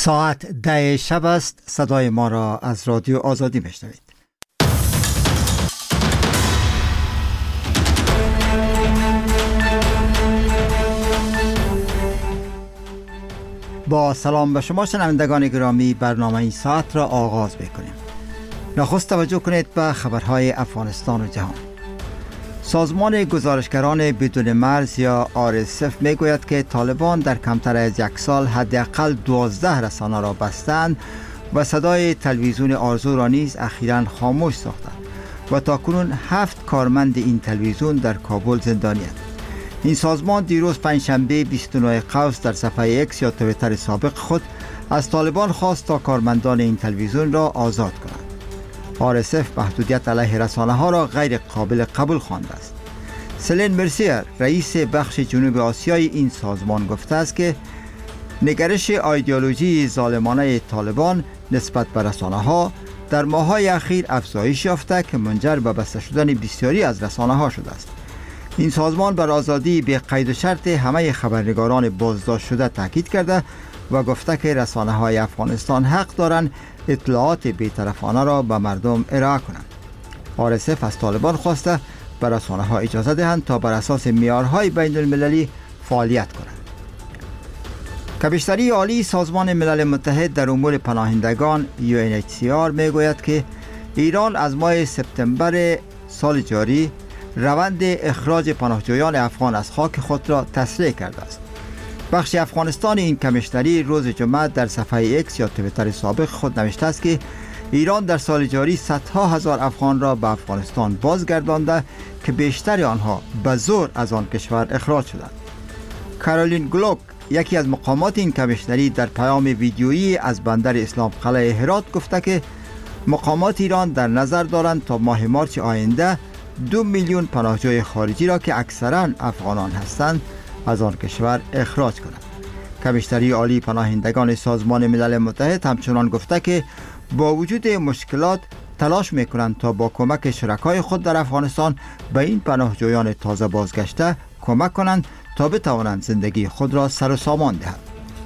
ساعت 10 شب است. صدای ما را از رادیو آزادی میشنوید. با سلام به شما شنوندگان گرامی، برنامه این ساعت را آغاز می‌کنیم. نخست توجه کنید به خبرهای افغانستان و جهان. سازمان گزارشگران بدون مرز یا RSF میگوید که طالبان در کمتر از یک سال حداقل 12 رسانه را بستند و صدای تلویزیون آرزو را نیز اخیراً خاموش ساختند و تاکنون 7 کارمند این تلویزیون در کابل زندانی‌اند. این سازمان دیروز پنجشنبه 29 قوس در صفحه ایکس یا توییتر سابق خود از طالبان خواست تا کارمندان این تلویزیون را آزاد کنند. RSF محدودیت علیه رسانه ها را غیر قابل قبول خوانده است. سلین مرسیر، رئیس بخش جنوب آسیای این سازمان، گفته است که نگرش ایدئولوژی ظالمانه طالبان نسبت به رسانه ها در ماه‌های اخیر افزایش یافته که منجر به بسته شدن بسیاری از رسانه ها شده است. این سازمان بر آزادی به قید و شرط همه خبرنگاران بازداشت شده تاکید کرده و گفته که رسانه های افغانستان حق دارند اطلاعات بی‌طرفانه را به مردم ارائه کنند. RSF از طالبان خواسته به رسانه ها اجازه دهند تا بر اساس معیارهای بین المللی فعالیت کنند. کمیشنری عالی سازمان ملل متحد در امور پناهندگان UNHCR میگوید که ایران از ماه سپتامبر سال جاری روند اخراج پناهجویان افغان از خاک خود را تسریع کرده است. بخش افغانستان این کمیشنری روز جمعه در صفحه ایکس یا توییتر سابق خود نوشته است که ایران در سال جاری صدها هزار افغان را به افغانستان بازگردانده که بیشتر آنها به زور از آن کشور اخراج شدند. کارولین گلوک، یکی از مقامات این کمیشنری، در پیام ویدیویی از بندر اسلام قلعه هرات گفته که مقامات ایران در نظر دارند تا ماه مارس آینده 2 میلیون پناهجوی خارجی را که اکثرا افغانان هستند از آن کشور اخراج کنند. کمیشنری عالی پناهندگان سازمان ملل متحد همچنان گفته که با وجود مشکلات تلاش میکنند تا با کمک شرکای خود در افغانستان به این پناهجویان تازه بازگشته کمک کنند تا بتوانند زندگی خود را سر و سامان دهند.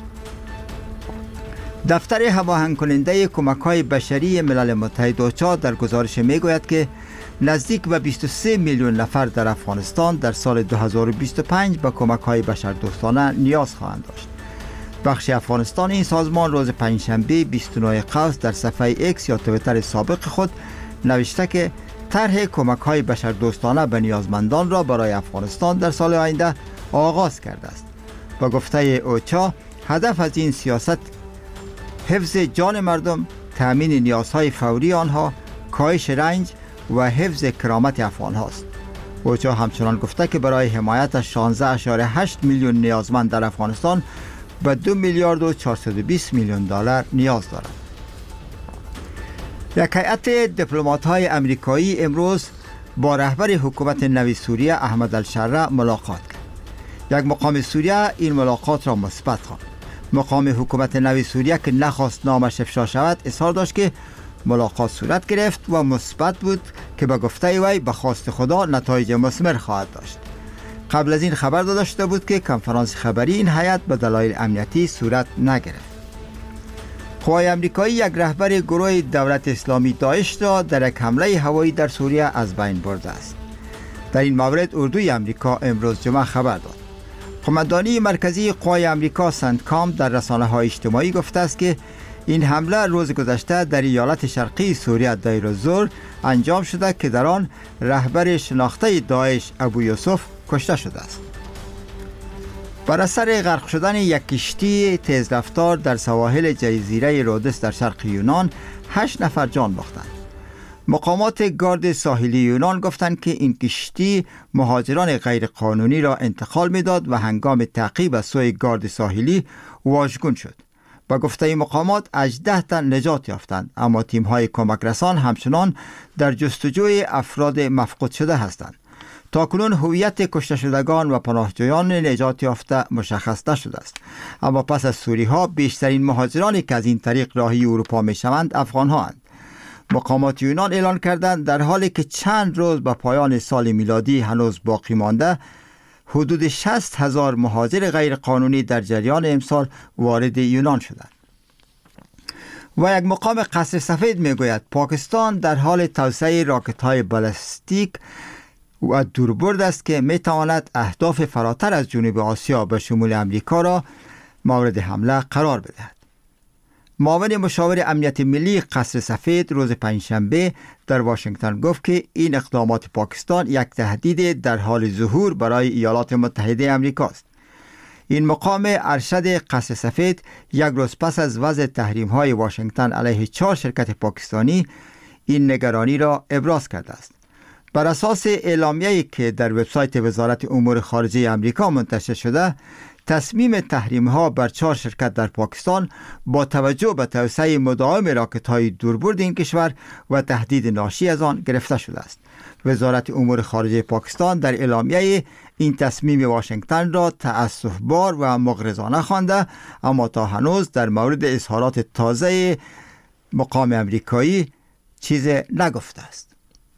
دفتر هماهنگ کننده کمک‌های بشری ملل متحد اوچا در گزارش میگوید که نزدیک به 23 میلیون نفر در افغانستان در سال 2025 به کمک‌های بشردوستانه نیاز خواهند داشت. بخش افغانستان این سازمان روز پنجشنبه 29 قوس در صفحه ایکس یا توییتر سابق خود نوشته که طرح کمک‌های بشردوستانه به نیازمندان را برای افغانستان در سال آینده آغاز کرده است. با گفته اوچا، هدف از این سیاست حفظ جان مردم، تأمین نیازهای فوری آنها، کاهش رنج و حفظ کرامت افغان هاست. اوچا همچنان گفته که برای حمایت از 16.8 میلیون نیازمند در افغانستان به 2 میلیارد و 420 میلیون دلار نیاز دارد. یک هیئت دیپلمات‌های آمریکایی امروز با رهبر حکومت نو سوریه احمد الشره ملاقات کرد. یک مقام سوریه این ملاقات را مثبت خواند. مقام حکومت نو سوریه که نخواست نامش افشا شود اظهار داشت که ملاقات صورت گرفت و مثبت بود که به گفته وی به خواست خدا نتایج مثمر خواهد داشت. قبل از این خبر داده شده بود که کنفرانس خبری این هیئت به دلایل امنیتی صورت نگرفت. قوای آمریکایی یک رهبر گروه دولت اسلامی داعش را در یک حمله هوایی در سوریه از بین برده است. در این مورد اردوی آمریکا امروز جمعه خبر داد. قماندانی مرکزی قوای آمریکا سنتکام در رسانه‌های اجتماعی گفته است که این حمله روز گذشته در ایالت شرقی سوریه دیر الزور انجام شده که در آن رهبر شناخته داعش ابو یوسف کشته شده است. بر اثر غرق شدن یک کشتی تیزرفتار در سواحل جزیره رودس در شرق یونان 8 نفر جان باختند. مقامات گارد ساحلی یونان گفتند که این کشتی مهاجران غیرقانونی را انتقال می‌داد و هنگام تعقیب از سوی گارد ساحلی واژگون شد. با گفته مقامات 18 تن نجات یافتند، اما تیم‌های کمک رسان همچنان در جستجوی افراد مفقود شده هستند. تاکنون هویت کشته شدگان و پناهجویان نجات یافته مشخص نشده است، اما پس از سوری‌ها بیشترین مهاجرانی که از این طریق راهی اروپا می‌شوند افغان‌هاند. مقامات یونان اعلان کردند در حالی که چند روز به پایان سال میلادی هنوز باقی مانده، حدود 60,000 مهاجر غیر قانونی در جریان امسال وارد یونان شدند. و یک مقام قصر سفید میگوید پاکستان در حال توسعه راکت‌های بالستیک و دوربرد است که میتواند اهداف فراتر از جنوب آسیا به شمول امریکا را مورد حمله قرار بدهد. معاون مشاور امنیت ملی قصر سفید روز پنجشنبه در واشنگتن گفت که این اقدامات پاکستان یک تهدید در حال ظهور برای ایالات متحده امریکا است. این مقام ارشد قصر سفید یک روز پس از وضع تحریم‌های واشنگتن علیه 4 شرکت پاکستانی این نگرانی را ابراز کرده است. بر اساس اعلامیه‌ای که در وبسایت وزارت امور خارجه امریکا منتشر شده، تصمیم تحریم‌ها بر 4 شرکت در پاکستان با توجه به توسعه مداوم راکت‌های دوربرد این کشور و تهدید ناشی از آن گرفته شده است. وزارت امور خارجه پاکستان در اعلامیه این تصمیم واشنگتن را تأسف‌بار و مغرضانه خوانده، اما تا هنوز در مورد اظهارات تازه مقام امریکایی چیز نگفته است.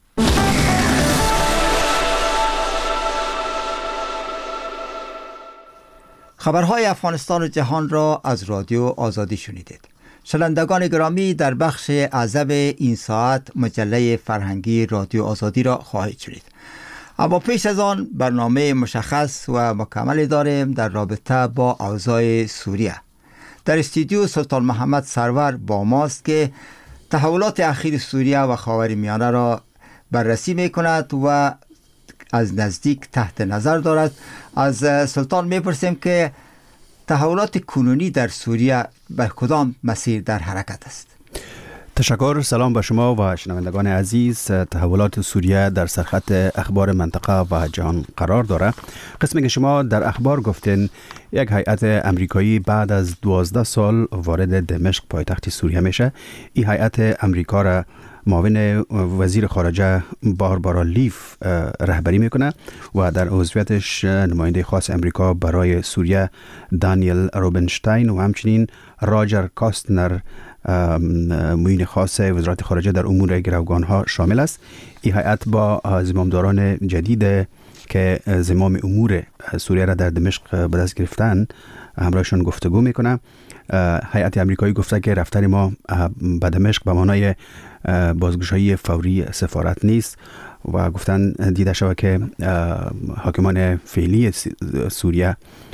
خبرهای افغانستان و جهان را از رادیو آزادی شنیدید. شنوندگان گرامی، در بخش عزب این ساعت مجله فرهنگی رادیو آزادی را خواهید شنید. اما پیش از آن برنامه مشخص و مکملی داریم در رابطه با اوضاع سوریه. در استودیو سلطان محمد سرور با ماست که تحولات اخیر سوریه و خاورمیانه را بررسی می کند و از نزدیک تحت نظر دارد. از سلطان میپرسیم که تحولات کنونی در سوریه به کدام مسیر در حرکت است؟ تشکر. سلام به شما و شنوندگان عزیز. تحولات سوریه در سرخط اخبار منطقه و جهان قرار داره. قسمی که شما در اخبار گفتین یک هیئت امریکایی بعد از 12 سال وارد دمشق پایتخت سوریه میشه. این هیئت امریکا را معاون وزیر خارجه باربارا لیف رهبری میکنه و در عضویتش نماینده خاص امریکا برای سوریه دانیل روبنشتاین و همچنین راجر کاستنر معین خاص وزارت خارجه در امور گروگانها شامل است. این هیئت با زمامداران جدید که زمام امور سوریه را در دمشق به دست گرفتن همراهشان گفتگو میکنه. هیئت امریکایی گفته که رفتن ما به دمشق به معنای بازگشایی فوری سفارت نیست و گفتن دیده شود که حاکمان فعلی سوریه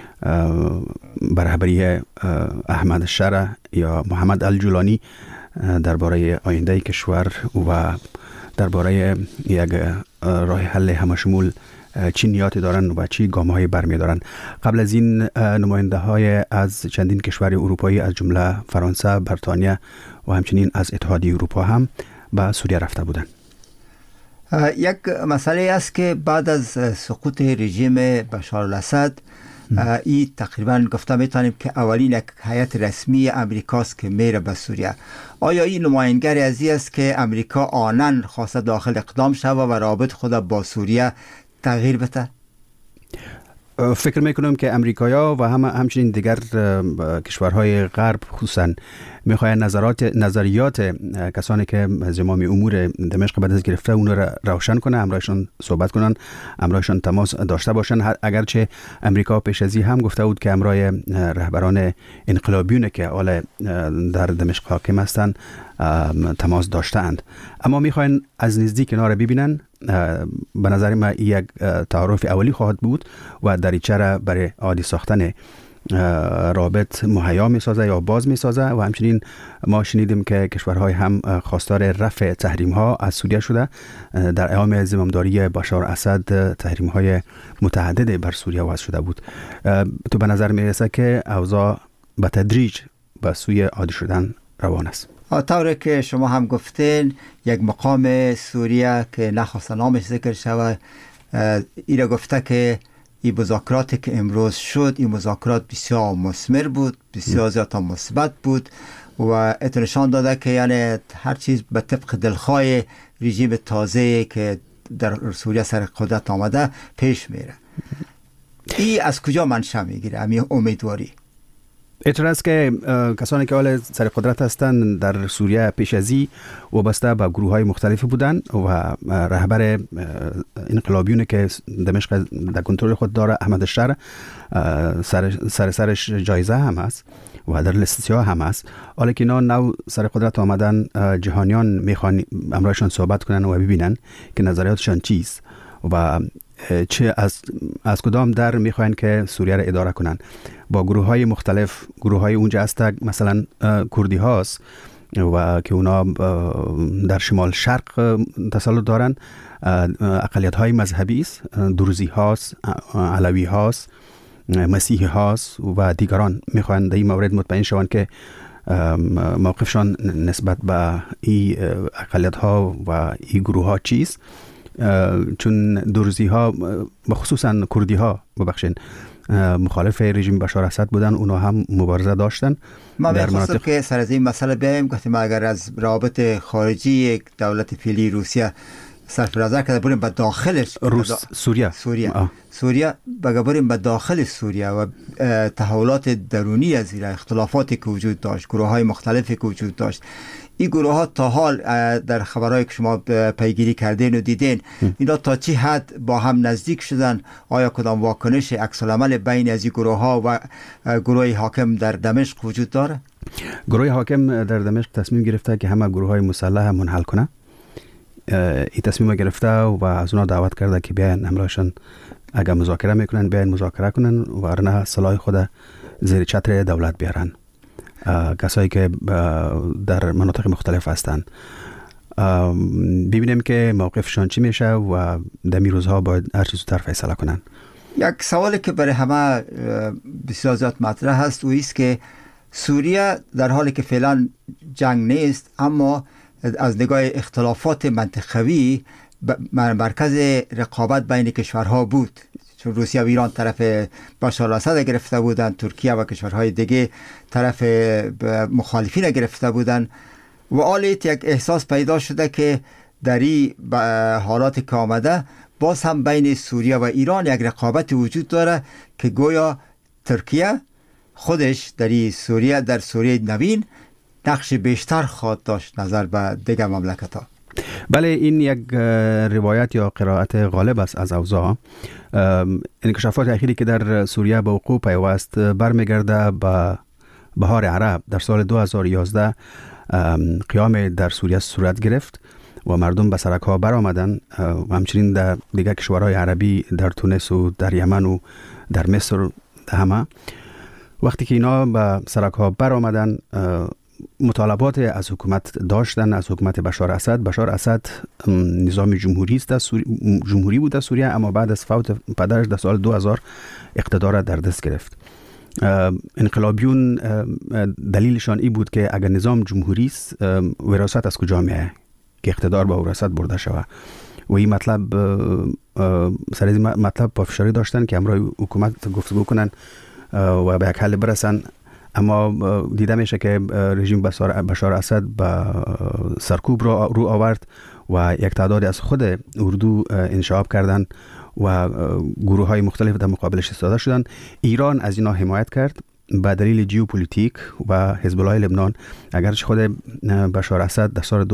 به رهبری احمد شرع یا محمد الجولانی درباره آینده کشور و درباره یک راه حل همشمول چی نیاتی دارن و چی گام‌های برمی دارن. قبل از این نماینده های از چندین کشور اروپایی از جمله فرانسه، بریتانیا و همچنین از اتحادیه اروپا هم به سوریه رفته بودند. یک مسئله است که بعد از سقوط رژیم بشار الاسد این تقریبا گفته میتونیم که اولین یک هیئت رسمی امریکاست که میره به سوریه. آیا این نمایندگی از این است که امریکا آنن خواسته داخل اقدام شود و رابط خود با سوریه تغییر بده؟ فکر میکنم که امریکایا و همچنین دیگر کشورهای غرب خصوصا میخواین نظریات کسانی که زمام امور دمشق به دست گرفته اون را روشن کنه، همراهشان صحبت کنن، همراهشان تماس داشته باشن. اگرچه امریکا پیش از این هم گفته بود که همراه رهبران انقلابیون که حالا در دمشق حاکم هستند تماس داشتند، اما میخواین از نزدیک اینا را ببینن. به نظر من یک تعارف اولی خواهد بود و دریچه را برای عادی ساختن رابط مهیا می سازه یا باز می سازه و همچنین ما شنیدیم که کشورهای هم خواستار رفع تحریم ها از سوریه شده. در ایام زمامداری بشار اسد تحریم های متعدد بر سوریه وضع شده بود. تو به نظر می رسه که اوضاع به تدریج به سوی عادی شدن روان است. طوری که شما هم گفتین یک مقام سوریه که نخواست نامش ذکر شود ایره گفته که این مذاکراتی که امروز شد این مذاکرات بسیار مثمر بود، بسیار زیاد مثبت بود و نشان داده که یعنی هر چیز به طبق دلخواه رژیم تازه که در سوریه سر قدرت آمده پیش میره. این از کجا منشأ میگیره همین امیدواری؟ اعتراض که کسانی که حال سر قدرت هستند در سوریه پیش ازی وابسته به گروه های مختلفی بودند و رهبر انقلابیون که دمشق در کنترل خود داره احمد الشر سرش جایزه هم است و در لیست سیاه هم است. حالا که اینا نو سر قدرت آمدن، جهانیان میخوان امرایشان صحبت کنن و ببینن که نظریاتشان چیست و چه از کدام در میخواین که سوریه را اداره کنن. با گروه های مختلف، گروه های اونجا هست مثلا کردی هاست و که اونا در شمال شرق تسلط دارن، اقلیت های مذهبی است، درزی هاست، علوی هاست، مسیحی هاست و دیگران میخوان در این مورد مطمئن شوند که موقفشان نسبت به این اقلیت ها و این گروه ها چیست. چون درزی ها بخصوصا کردی ها ببخشین مخالف رژیم بشار اسد بودن، اونا هم مبارزه داشتن. ما می‌خواستم که سر از این مسئله بیایم، گفتیم اگر از روابط خارجی یک دولت فعلی روسیه صرف نظر کرده بریم به داخلش سوریه بریم به داخل سوریه و تحولات درونی از این اختلافاتی که وجود داشت، گروه های مختلفی که وجود داشت، این گروه ها تا حال در خبرهای که شما پیگیری کردین و دیدین اینا تا چی حد با هم نزدیک شدن؟ آیا کدام واکنش عکس العمل بین از این گروه ها و گروه حاکم در دمشق وجود داره؟ گروه حاکم در دمشق تصمیم گرفته که همه گروه های مسلح منحل کنه. این تصمیم گرفته و از اونا دعوت کرده که بیاین همراهشان اگر مذاکره میکنن بیاین مذاکره کنن و ورنه سلاح خود زیر چتر دولت بیارن. کسایی که در مناطق مختلف هستند ببینیم که موقفشان چی میشه و در این روزها باید هر چیز زودتر فیصله کنن. یک سوالی که برای همه بسیار زیاد مطرح هست و ایست که سوریه در حالی که فعلا جنگ نیست، اما از نگاه اختلافات منطقوی مرکز رقابت بین کشورها بود، چون روسیه و ایران طرف بشار الاسد گرفته بودن، ترکیه و کشورهای دیگه طرف مخالفین گرفته بودن و آلیت یک احساس پیدا شده که در این حالات که آمده باز هم بین سوریه و ایران یک رقابت وجود داره که گویا ترکیه خودش در سوریه نوین نقش بیشتر خواهد داشت نظر به دیگر مملکت ها. بله، این یک روایت یا قرائت غالب است از اوضاع. انکشافات اخیری که در سوریه به وقوع پیوست برمیگرده به بهار عرب. در سال 2011 قیام در سوریه صورت گرفت و مردم به سرک ها برآمدن و همچنین در دیگر کشورهای عربی، در تونس و در یمن و در مصر همه. وقتی که اینا به سرک ها برآمدن مطالبات از حکومت داشتن، از حکومت بشار اسد. نظام جمهوری بود در سوریه، اما بعد از فوت پدرش در سال 2000 اقتدار در دست گرفت. انقلابیون دلیلشان این بود که اگر نظام جمهوری است وراثت از کجا میاد که اقتدار با وراثت برده شود و این مطلب سر این مطلب پافشاری داشتن که امروز حکومت گفتگو کنن و به یک حل برسن. اما دیده میشه که رژیم بشار اسد با سرکوب رو آورد و یک تعدادی از خود اردو انشعاب کردن و گروه های مختلف در مقابلش ایستاده شدن. ایران از اینا حمایت کرد به دلیل ژئوپلیتیک و حزب الله لبنان. اگرچه خود بشار اسد در سال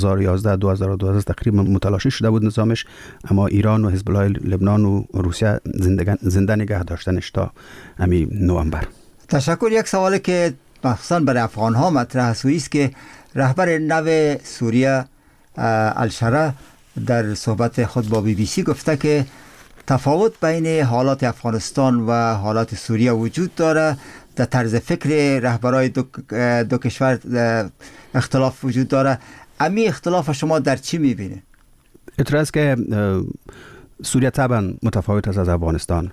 2011 تقریبا متلاشی شده بود نظامش، اما ایران و حزب الله لبنان و روسیه زنده نگه داشتنش تا همین نوامبر. تشکر. یک سوالی که مخصوصا برای افغان ها مطرح است و ایست که رهبر نو سوریه الشره در صحبت خود با BBC گفته که تفاوت بین حالات افغانستان و حالات سوریه وجود داره، در طرز فکر رهبرای دو کشور اختلاف وجود داره. امی اختلاف شما در چی میبینید؟ اعتراض که سوریه طبعا متفاوت است از افغانستان،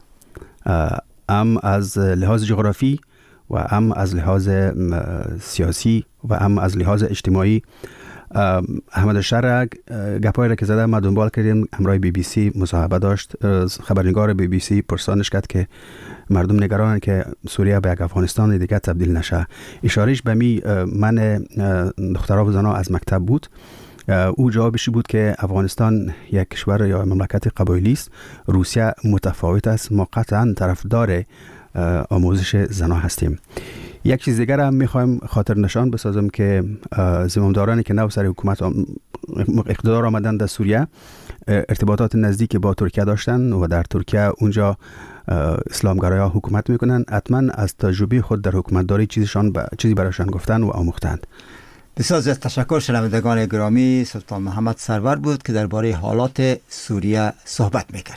هم از لحاظ جغرافی و هم از لحاظ سیاسی و هم از لحاظ اجتماعی. احمد الشر گپایی را که زده ما دنبال کردیم، همراه BBC مصاحبه داشت. خبرنگار BBC پرسانش کرد که مردم نگرانن که سوریه به یک افغانستان دیگه تبدیل نشه. اشارهش به من دخترها و زنها از مکتب بود. او جوابش بود که افغانستان یک کشور یا مملکت قبایلی است، روسیه متفاوت است، ما قطعا طرفدار آموزش زنها هستیم. یک چیز دیگر هم میخوایم خاطر نشان بسازم که زمامدارانی که نو سر حکومت اقتدار آمدن در سوریه ارتباطات نزدیک با ترکیه داشتن و در ترکیه اونجا اسلامگرایان حکومت میکنن. حتما از تجربه خود در حکومتداری چیزی برایشان گفتن و آموختند. بسیار زیاد تشکر. شنوندگان گرامی، سلطان محمد سرور بود که درباره حالات سوریه صحبت میکرد.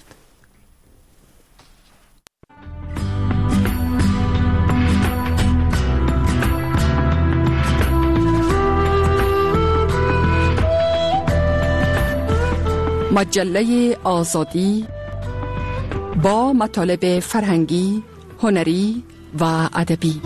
مجله آزادی با مطالب فرهنگی، هنری و ادبی.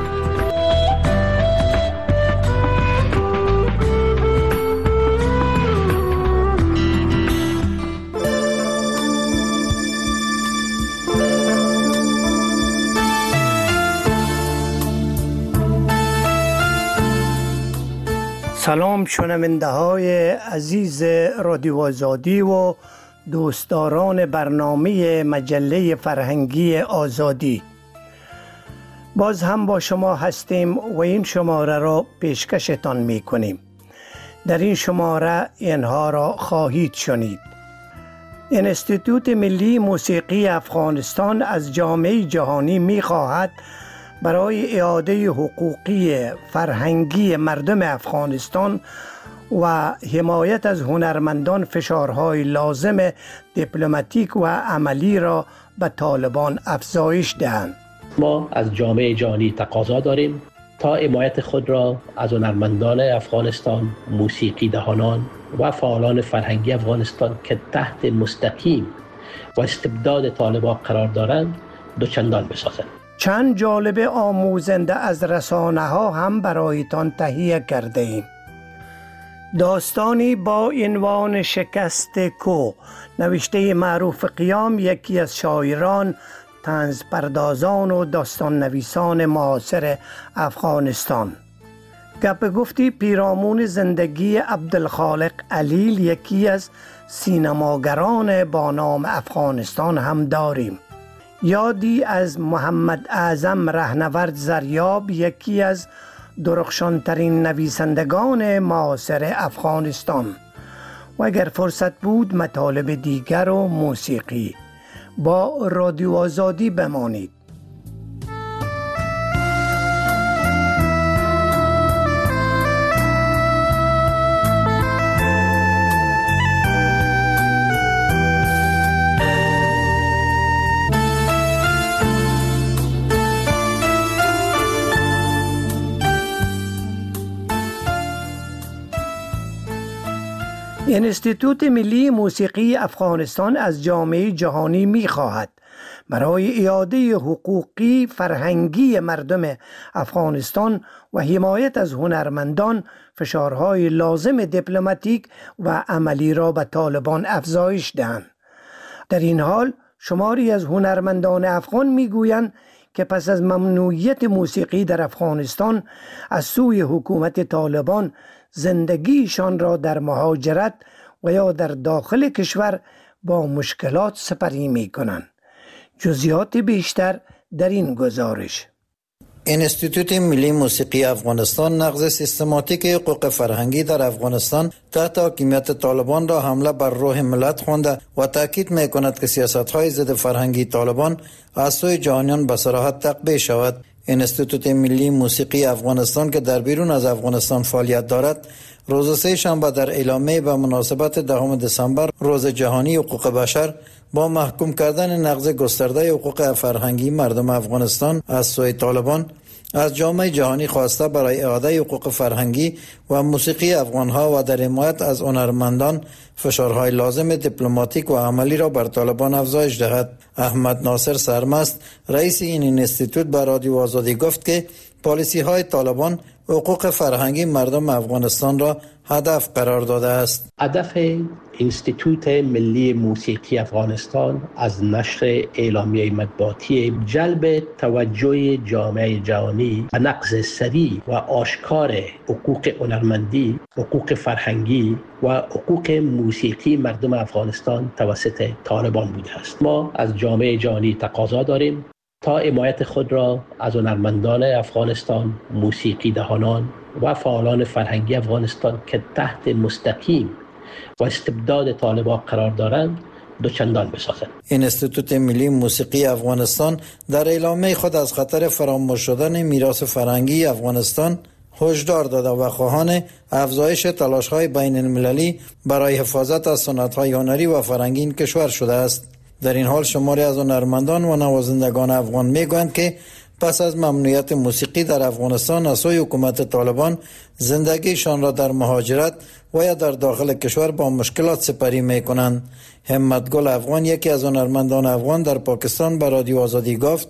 سلام شنونده های عزیز رادیو آزادی و دوستداران برنامه مجله فرهنگی آزادی. باز هم با شما هستیم و این شماره را پیشکشتان می کنیم. در این شماره اینها را خواهید شنید. انستیتوت ملی موسیقی افغانستان از جامعه جهانی می خواهد برای اعاده حقوقی فرهنگی مردم افغانستان و حمایت از هنرمندان فشارهای لازم دیپلماتیک و عملی را به طالبان افزایش دهند. ما از جامعه جهانی تقاضا داریم تا حمایت خود را از هنرمندان افغانستان، موسیقی دهانان و فعالان فرهنگی افغانستان که تحت مستقیم و استبداد طالبان قرار دارند دوچندان بسازند. چند جالب آموزنده از رسانه ها هم برایتان تهیه کرده ایم. داستانی با عنوان شکست کو، نوشته معروف قیام، یکی از شاعران، طنز پردازان و داستان نویسان معاصر افغانستان. گپ گفتی پیرامون زندگی عبدالخالق علیل، یکی از سینماگران با نام افغانستان هم داریم. یادی از محمد اعظم رهنورد زریاب، یکی از درخشانترین نویسندگان معاصر افغانستان. و اگر فرصت بود مطالب دیگر و موسیقی. با رادیو آزادی بمانید. انستیتوت ملی موسیقی افغانستان از جامعه جهانی می خواهد برای اعاده حقوقی فرهنگی مردم افغانستان و حمایت از هنرمندان فشارهای لازم دیپلماتیک و عملی را به طالبان افزایش دهند. در این حال شماری از هنرمندان افغان می گویند که پس از ممنوعیت موسیقی در افغانستان از سوی حکومت طالبان زندگیشان را در مهاجرت و یا در داخل کشور با مشکلات سپری می کنند. جزئیات بیشتر در این گزارش. انستیتوت ملی موسیقی افغانستان نقض سیستماتیک حقوق فرهنگی در افغانستان تحت حاکمیت طالبان را حمله بر روح ملت خوانده و تاکید می کند که سیاست‌های ضد فرهنگی طالبان از سوی جهانیان به صراحت تقبیح شود. انستیتوت ملی موسیقی افغانستان که در بیرون از افغانستان فعالیت دارد، روز سه شنبه در اعلامیه به مناسبت 10 دسامبر روز جهانی حقوق بشر با محکوم کردن نقض گسترده حقوق فرهنگی مردم افغانستان از سوی طالبان از جامعه جهانی خواسته برای اعاده حقوق فرهنگی و موسیقی افغانها و در حمایت از هنرمندان فشارهای لازم دیپلماتیک و عملی را بر طالبان افزایش دهد. احمد ناصر سرمست، رئیس این انستیتوت، به رادیو آزادی گفت که پالیسی های طالبان حقوق فرهنگی مردم افغانستان را هدف قرار داده است. هدف انستیتوت ملی موسیقی افغانستان از نشر اعلامیه مطبوعاتی جلب توجه جامعه جهانی به نقض سریع و آشکار حقوق هنرمندی، حقوق فرهنگی و حقوق موسیقی مردم افغانستان توسط طالبان بوده است. ما از جامعه جهانی تقاضا داریم تا حمایت خود را از هنرمندان افغانستان، موسیقی دهانان و فعالان فرهنگی افغانستان که تحت مستقیم و استبداد طالبان قرار دارند دوچندان بسازند. انستیتوت ملی موسیقی افغانستان در اعلامیه خود از خطر فراموش شدن میراث فرهنگی افغانستان هشدار داده و خواهان افزایش تلاش‌های بین المللی برای حفاظت از سنت‌های هنری و فرهنگی این کشور شده است. در این حال شماری از هنرمندان و نوازندگان افغان میگویند که پس از ممنوعیت موسیقی در افغانستان از سوی حکومت طالبان زندگیشان را در مهاجرت و یا در داخل کشور با مشکلات سپری میکنند. همتگل افغان یکی از هنرمندان افغان در پاکستان به رادیو آزادی گفت: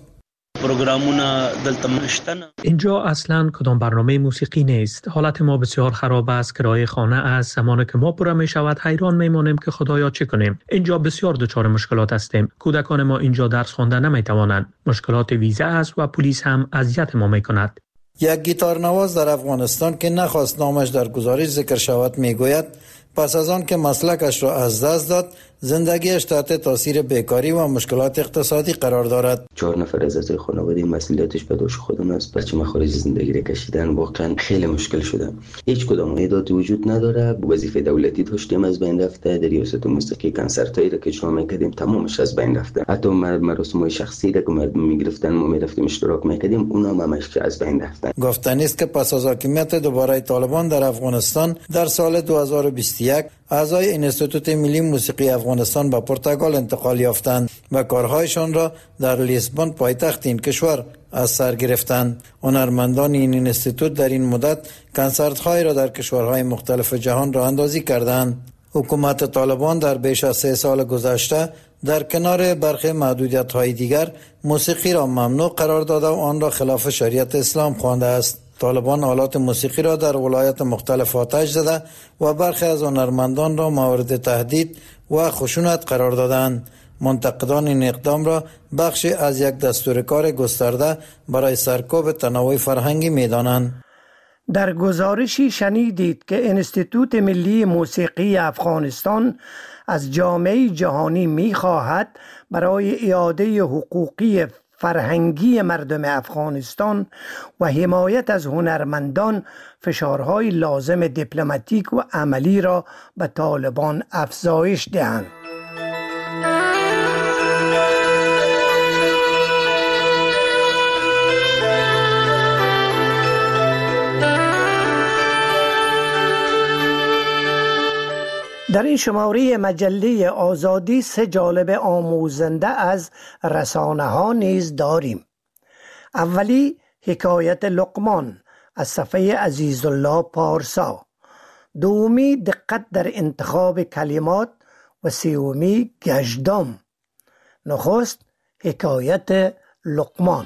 اینجا اصلا کدام برنامه موسیقی نیست. حالت ما بسیار خراب است. کرایه خانه از زمانی که ما پوره می شود حیران میمانیم که خدایا چه کنیم. اینجا بسیار دچار مشکلات هستیم. کودکان ما اینجا درس خواندن نمی توانند. مشکلات ویزا است و پلیس هم اذیت ما می کند. یک گیتار نواز در افغانستان که نخواست نامش در گزارش ذکر شود میگوید پس از آن که مسلکش را از دست داد زندگیش تحت تاثیر بیکاری و مشکلات اقتصادی قرار دارد. 4 نفر از اعضای خانواده مسئولیتش به دوش خودم است. بچه مخارج زندگی را کشیدن واقعا خیلی مشکل شده. هیچ کدام ایداتی وجود نداره. وظیفه دولتی داشتیم از بین رفته. در ریاست موسیقی کنسرتایی را که اجرا می‌کردیم تمامش از بین رفته. حتی مراسم‌های شخصی را که مردم می‌گرفتن ما می‌رفتیم اشتراک می‌کردیم اونا هم همش از بین رفتن. گفتنی است که پس از حاکمیت دوباره طالبان در افغانستان در سال 2021 اعضای انستیتوت ملی موسیقی افغانستان به پرتغال انتقال یافتند و کارهایشان را در لیسبون پایتخت این کشور از سر گرفتند. هنرمندان این انستیتوت در این مدت کنسرت‌های را در کشورهای مختلف جهان راه اندازی کردند. حکومت طالبان در بیش از 3 سال گذشته در کنار برخی محدودیت‌های دیگر موسیقی را ممنوع قرار داده و آن را خلاف شریعت اسلام خوانده است. طالبان آلات موسیقی را در ولایات مختلف آتش زده و برخی از هنرمندان را مورد تهدید و خشونت قرار دادند. منتقدان این اقدام را بخشی از یک دستور کار گسترده برای سرکوب تنوع فرهنگی می‌دانند. در گزارشی شنیدید که انستیتوت ملی موسیقی افغانستان از جامعه جهانی می‌خواهد برای اعاده حقوقی فرهنگی مردم افغانستان و حمایت از هنرمندان فشارهای لازم دیپلماتیک و عملی را به طالبان افزایش دهند. در این شماره مجله آزادی 3 جانب آموزنده از رسانه ها نیز داریم. اولی حکایت لقمان از صفحه عزیزالله پارسا، دومی دقت در انتخاب کلمات و سومی گژدم. نخست حکایت لقمان.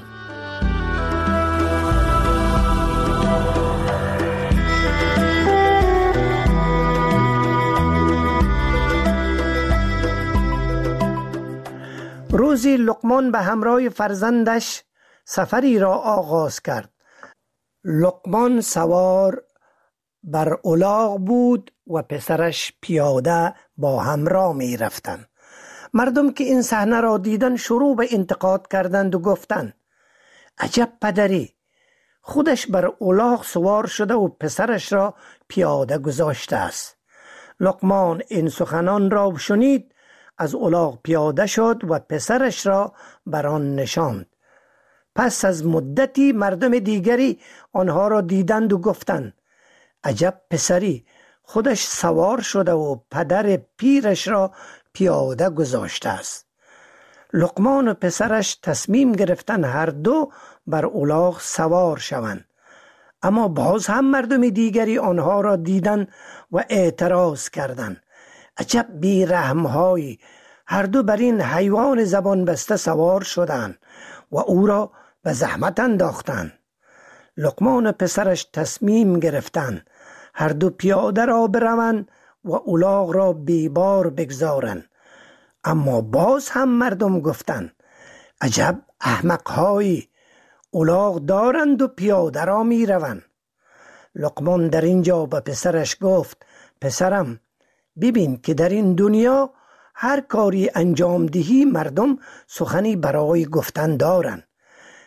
روزی لقمان به همراه فرزندش سفری را آغاز کرد. لقمان سوار بر الاغ بود و پسرش پیاده با همراه می رفتند. مردم که این صحنه را دیدن شروع به انتقاد کردند و گفتند: عجب پدری، خودش بر الاغ سوار شده و پسرش را پیاده گذاشته است. لقمان این سخنان را شنید، از الاغ پیاده شد و پسرش را بر آن نشاند. پس از مدتی مردم دیگری آنها را دیدند و گفتند: عجب پسری، خودش سوار شده و پدر پیرش را پیاده گذاشته است. لقمان و پسرش تصمیم گرفتند هر دو بر الاغ سوار شوند. اما باز هم مردم دیگری آنها را دیدند و اعتراض کردند: عجب بی‌رحم‌هایی، هر دو بر این حیوان زبان بسته سوار شدند و او را به زحمت انداختند. لقمان و پسرش تصمیم گرفتند هر دو پیاده را بروند و الاغ را بیبار بگذارند. اما باز هم مردم گفتند: عجب احمق‌هایی، الاغ دارند و پیاده را می روند. لقمان در اینجا به پسرش گفت: پسرم، ببین که در این دنیا هر کاری انجام دهی مردم سخنی برای گفتن دارند.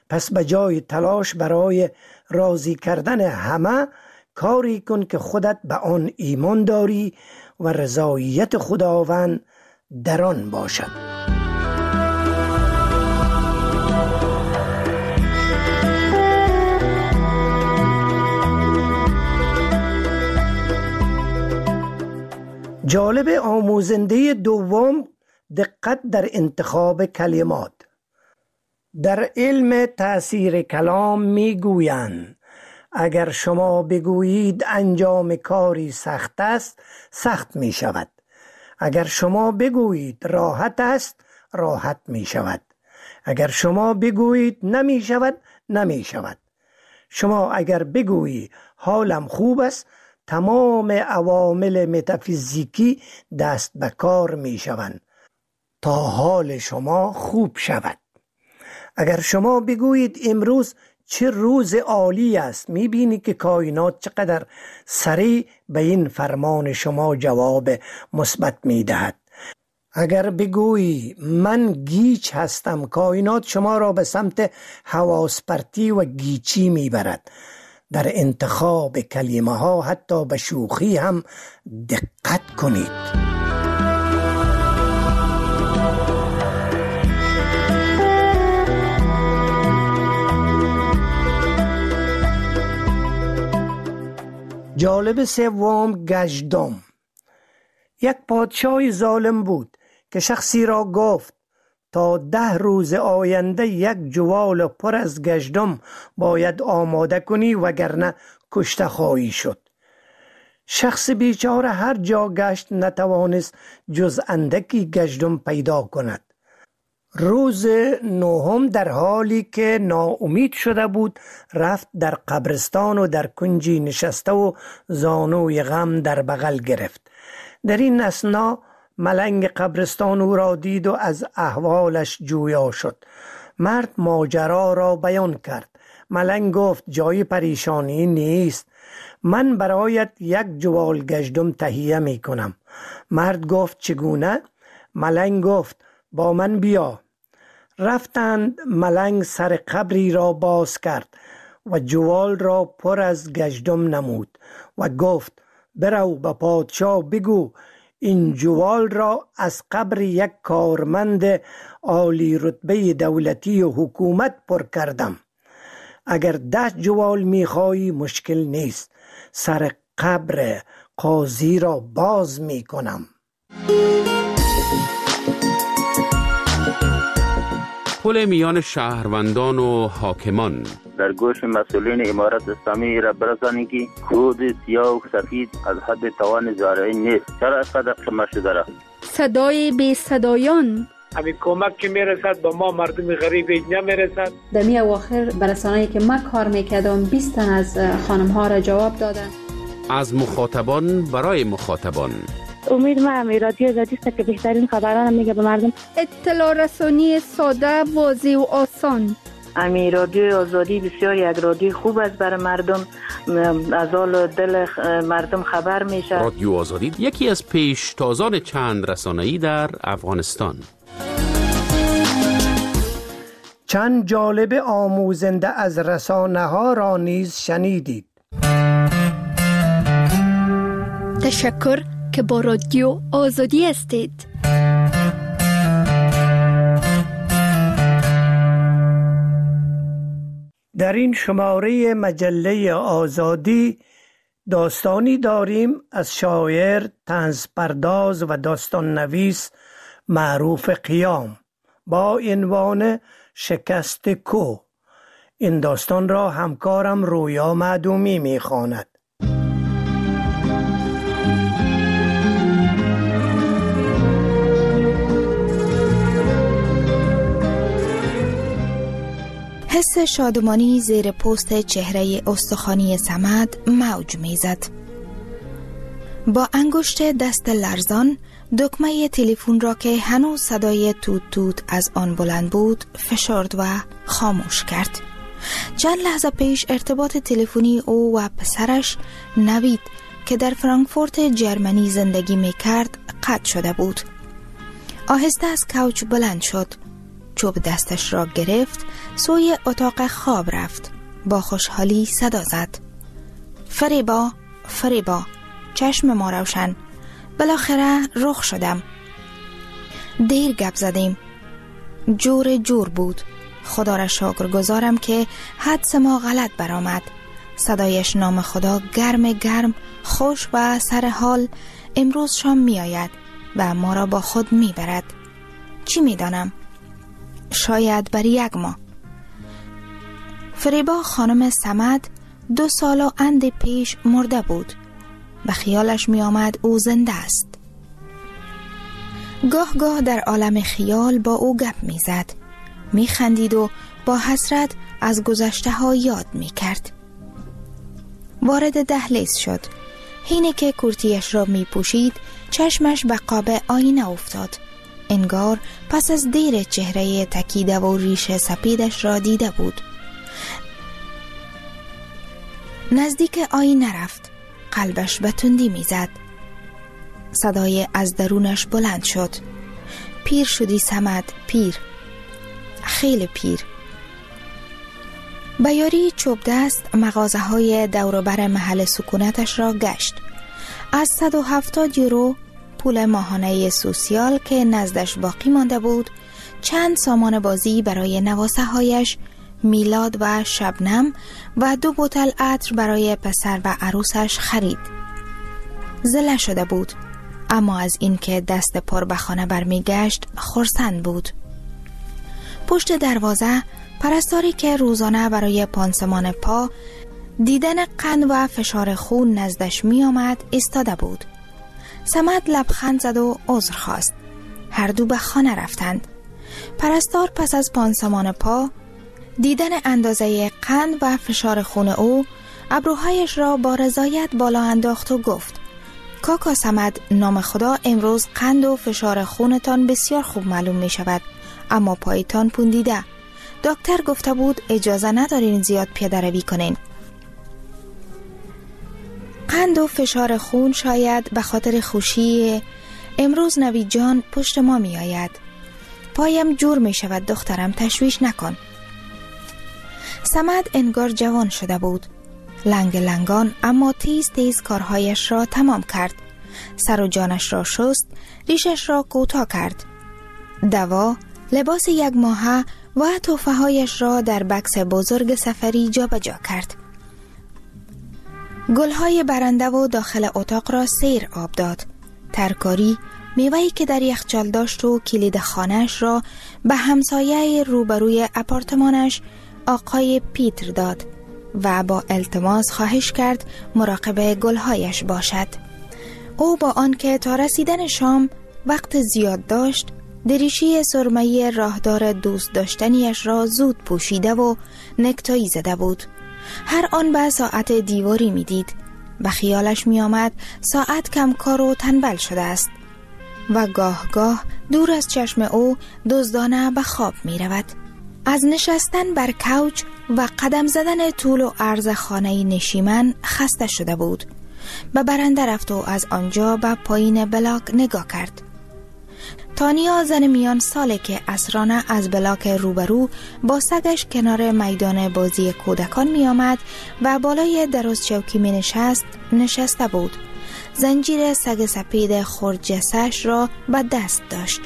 پس به جای تلاش برای راضی کردن همه، کاری کن که خودت به آن ایمان داری و رضایت خداوند در آن باشد. جالب آموزنده دوم، دقت در انتخاب کلمات. در علم تأثیر کلام می گویند اگر شما بگویید انجام کاری سخت است، سخت می شود. اگر شما بگویید راحت است، راحت می شود. اگر شما بگویید نمی شود، نمی شود. شما اگر بگویید حالم خوب است، تمام عوامل متافیزیکی دست به کار می شوند تا حال شما خوب شود. اگر شما بگویید امروز چه روز عالی است، می بینی که کائنات چقدر سریع به این فرمان شما جواب مثبت می دهد. اگر بگویی من گیج هستم، کائنات شما را به سمت حواس پرتی و گیچی می برد. در انتخاب کلمه ها حتی به شوخی هم دقت کنید. جالب سوم، گژدم. یک پادشاه ظالم بود که شخصی را گفت تا 10 روز آینده یک جوال پر از گژدم باید آماده کنی وگرنه کشته خواهی شد. شخص بیچاره هر جا گشت، نتوانست جز اندکی گژدم پیدا کند. روز 9 در حالی که ناامید شده بود، رفت در قبرستان و در کنجی نشسته و زانوی غم در بغل گرفت. در این اثنا ملنگ قبرستان او را دید و از احوالش جویا شد. مرد ماجرا را بیان کرد. ملنگ گفت جای پریشانی نیست، من برایت یک جوال گژدم تهیه می کنم. مرد گفت چگونه؟ ملنگ گفت با من بیا. رفتند. ملنگ سر قبری را باز کرد و جوال را پر از گژدم نمود و گفت برو به پادشاه بگو این جوال را از قبر یک کارمند عالی رتبه دولتی و حکومت پر کردم. اگر 10 جوال میخوایی مشکل نیست، سر قبر قاضی را باز میکنم. پل میان شهروندان و حاکمان. در گوش مسئولین امارت اسلامی را برسانید که کود سیاه و سفید از حد توان زارعی نیست. چرا اینقدر شما شده را؟ صدای بی صدایان. همین کمک که میرسد با ما مردم غریب نمیرسد. در می اواخر برسانه‌ای که من کار میکردم 20 تن از خانم ها را جواب دادن. از مخاطبان برای مخاطبان. امید ما رادیو آزادی است که بهترین خبران میگه به مردم. اطلاع رسانی ساده، واضح و آسان. امی رادیو آزادی بسیار یک رادیو خوب است برای مردم، از حال دل مردم خبر میشه. رادیو آزادی یکی از پیشتازان چند رسانه‌ای در افغانستان. چند جالب آموزنده از رسانه ها را نیز شنیدید. تشکر که با رادیو آزادی هستید. در این شماره مجله آزادی داستانی داریم از شاعر، طنزپرداز و داستان نویس معروف قیام با عنوان شکست کوه. این داستان را همکارم رویا معدومی می‌خواند. حس شادمانی زیر پوست چهره استخوانی صمد موج میزد. با انگشت دست لرزان دکمه تلفن را که هنوز صدای توت توت از آن بلند بود فشرد و خاموش کرد. چند لحظه پیش ارتباط تلفنی او و پسرش نوید که در فرانکفورت جرمنی زندگی می کرد قطع شده بود. آهسته از کوچ بلند شد. چوب دستش را گرفت، سوی اتاق خواب رفت. با خوشحالی صدا زد: فریبا، فریبا، چشم ما روشن، بالاخره رخ شدم. دیر گپ زدیم، جور بود. خدا را شکر گزارم که حدس ما غلط برآمد. صدایش نام خدا گرم خوش و سر حال امروز شام می آید و ما را با خود می برد. چی می دانم؟ شاید بر 1 ماه. فریبا خانم صمد 2 سال و اند پیش مرده بود. به خیالش می آمد او زنده است. گاه در عالم خیال با او گپ می زد، می خندید و با حسرت از گذشته ها یاد می کرد. وارد دهلیز شد. حین که کرتیش را می پوشید چشمش به قاب آینه افتاد. انگار پس از دیر چهره تکیده و ریش سپیدش را دیده بود. نزدیک آینه رفت. قلبش به تندی می زد. صدای از درونش بلند شد: پیر شدی صمد، پیر، خیلی پیر. به یاری چوب دست مغازه های دوروبر محل سکونتش را گشت. از 170 یورو پول ماهانه سوسیال که نزدش باقی مانده بود، چند سامان بازی برای نواسه هایش، میلاد و شبنم و 2 بوتل عطر برای پسر و عروسش خرید. زله شده بود، اما از این که دست پر به خانه برمی گشت خرسند بود. پشت دروازه پرستاری که روزانه برای پانسمان پا، دیدن قند و فشار خون نزدش می آمد ایستاده بود. صمد لبخند زد و عذر خواست. هر دو به خانه رفتند. پرستار پس از پانسمان پا، دیدن اندازه قند و فشار خون او، ابروهایش را با رضایت بالا انداخت و گفت: کاکا صمد، نام خدا امروز قند و فشار خونتان بسیار خوب معلوم می شود، اما پایتان پوندیده. دکتر گفته بود اجازه ندارین زیاد پیاده روی کنین. قند و فشار خون شاید به خاطر خوشی امروز نوید جان پشت ما می آید. پایم جور می شود دخترم، تشویش نکن. صمد انگار جوان شده بود. لنگان اما تیز کارهایش را تمام کرد. سر و جانش را شست، ریشش را کوتاه کرد. دوا، لباس 1 ماهه و تحفه هایش را در بکس بزرگ سفری جابجا کرد. گلهای برنده و داخل اتاق را سیر آب داد. ترکاری، میوهی که در یخچال داشت و کلید خانه‌اش را به همسایه روبروی آپارتمانش آقای پیتر داد و با التماس خواهش کرد مراقب گلهایش باشد. او با آنکه تا رسیدن شام وقت زیاد داشت، دریشی سرمه‌ای راهدار دوست داشتنیش را زود پوشیده و نکتایی زده بود. هر آن به ساعت دیواری می دید. به خیالش می آمد ساعت کمکار و تنبل شده است و گاه دور از چشم او دزدانه به خواب می رود. از نشستن بر کوچ و قدم زدن طول و عرض خانه نشیمن خسته شده بود. به برنده رفت و از آنجا به پایین بلاک نگاه کرد. تانیا زن میان ساله که عصرانه از بلاک روبرو با سگش کنار میدان بازی کودکان می آمد و بالای دراز چوکی می نشسته بود. زنجیر سگ سپید خرجسش را به دست داشت.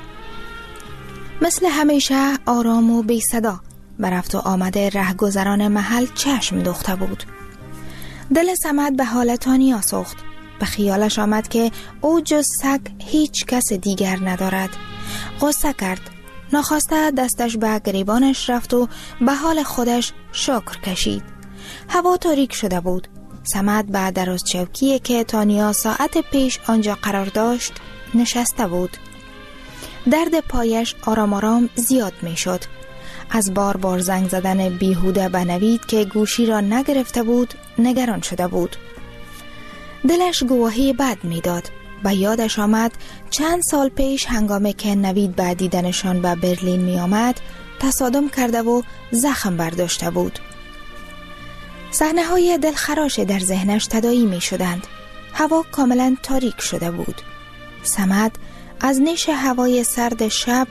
مثل همیشه آرام و بی صدا به رفت و آمد رهگذران محل چشم دوخته بود. دل صمد به حال تانیا سوخت. به خیالش آمد که او جز سگ هیچ کس دیگر ندارد. غصه کرد. ناخواسته دستش به گریبانش رفت و به حال خودش شکر کشید. هوا تاریک شده بود. صمد به دراز چوکی که تانیا ساعت پیش آنجا قرار داشت نشسته بود. درد پایش آرام زیاد می شد. از بار زنگ زدن بیهوده به نوید که گوشی را نگرفته بود نگران شده بود. دلش گواهی بد می داد. به یادش آمد چند سال پیش هنگامی که نوید به دیدنشان به برلین می آمد تصادم کرده و زخم برداشته بود. صحنه های دلخراش در ذهنش تداعی می شدند. هوا کاملا تاریک شده بود. صمد از نیش هوای سرد شب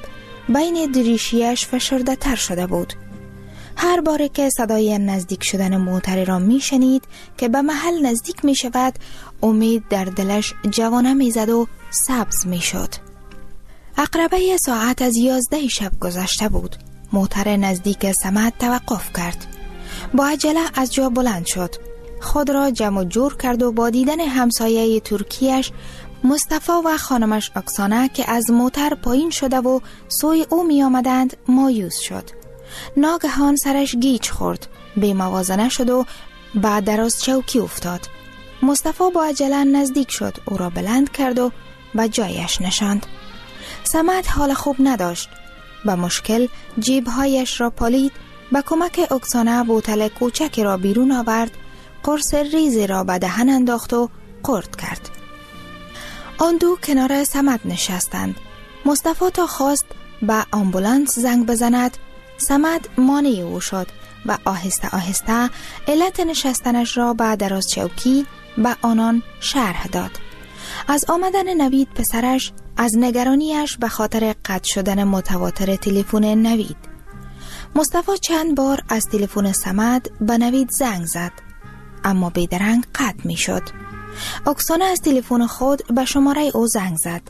بین دریشیش فشرده تر شده بود. هر بار که صدای نزدیک شدن موتر را می شنید که به محل نزدیک می شود، امید در دلش جوانه می زد و سبز می شد. عقربه ساعت از 11 شب گذشته بود. موتر نزدیک صمد توقف کرد. با عجله از جا بلند شد. خود را جمع جور کرد و با دیدن همسایه ترکیش مصطفی و خانمش اکسانه که از موتر پایین شده و سوی او می آمدند مایوس شد. ناگهان سرش گیج خورد، بی موازنه شد و بعد دراز چوکی افتاد. مصطفی با عجله نزدیک شد، او را بلند کرد و به جایش نشاند. صمد حال خوب نداشت. با مشکل جیبهایش را پالید، با کمک اکسانه بوتل کوچکی را بیرون آورد، قرص ریزی را به دهن انداخت و قورت کرد. آن دو کنار صمد نشستند. مصطفی تا خواست به آمبولانس زنگ بزند، صمد مانع او شد و آهسته آهسته علت نشستنش را به دراز چوکی به آنان شرح داد. از آمدن نوید پسرش، از نگرانیش به خاطر قطع شدن متواتر تلفن نوید. مصطفی چند بار از تلفن صمد به نوید زنگ زد، اما بیدرنگ قطع می شد. اکسانه از تلفن خود به شماره او زنگ زد.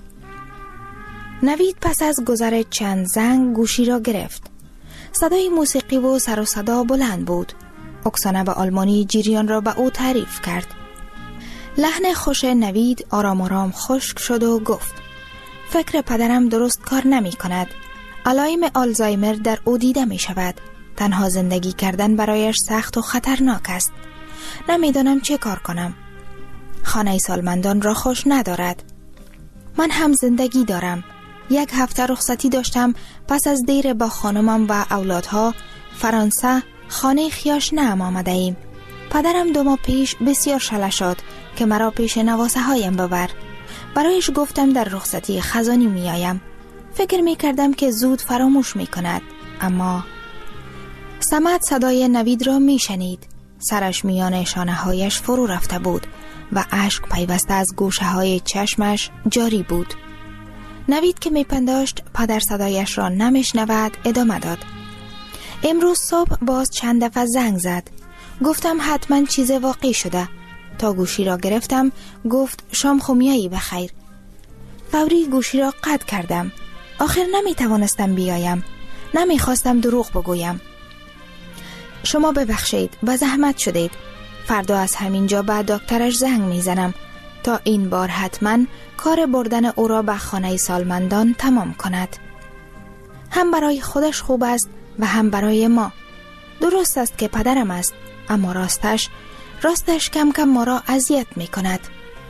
نوید پس از گذر چند زنگ گوشی را گرفت. صدای موسیقی و سر و صدا بلند بود. اکسانه به آلمانی جریان را به او تعریف کرد. لحن خوش نوید آرام آرام خشک شد و گفت: فکر پدرم درست کار نمی کند. علائم آلزایمر در او دیده می شود. تنها زندگی کردن برایش سخت و خطرناک است. نمیدانم چه کار کنم. خانه سالمندان را خوش ندارد. من هم زندگی دارم. 1 هفته رخصتی داشتم. پس از دیر با خانمم و اولادها فرانسه خانه خیاش نام آمده ایم. پدرم 2 ماه پیش بسیار شله شد که مرا پیش نواسه هایم ببر. برایش گفتم در رخصتی خزانی می آیم. فکر می کردم که زود فراموش می کند، اما صمد صدای نوید را می شنید. سرش میان شانه هایش فرو رفته بود و اشک پیوسته از گوشه های چشمش جاری بود. نوید که می پنداشت پدر صدایش را نمیشنود ادامه داد: امروز صبح باز چند دفعه زنگ زد. گفتم حتما چیز واقعی شده. تا گوشی را گرفتم گفت شام خومیایی بخیر. فوری گوشی را قطع کردم. آخر نمی توانستم بیایم. نمی خواستم دروغ بگویم. شما ببخشید و زحمت شدید. فردا از همینجا به دکترش زنگ می زنم تا این بار حتما کار بردن او را به خانه سالمندان تمام کند. هم برای خودش خوب است و هم برای ما. درست است که پدرم است، اما راستش کم کم ما را اذیت می کند.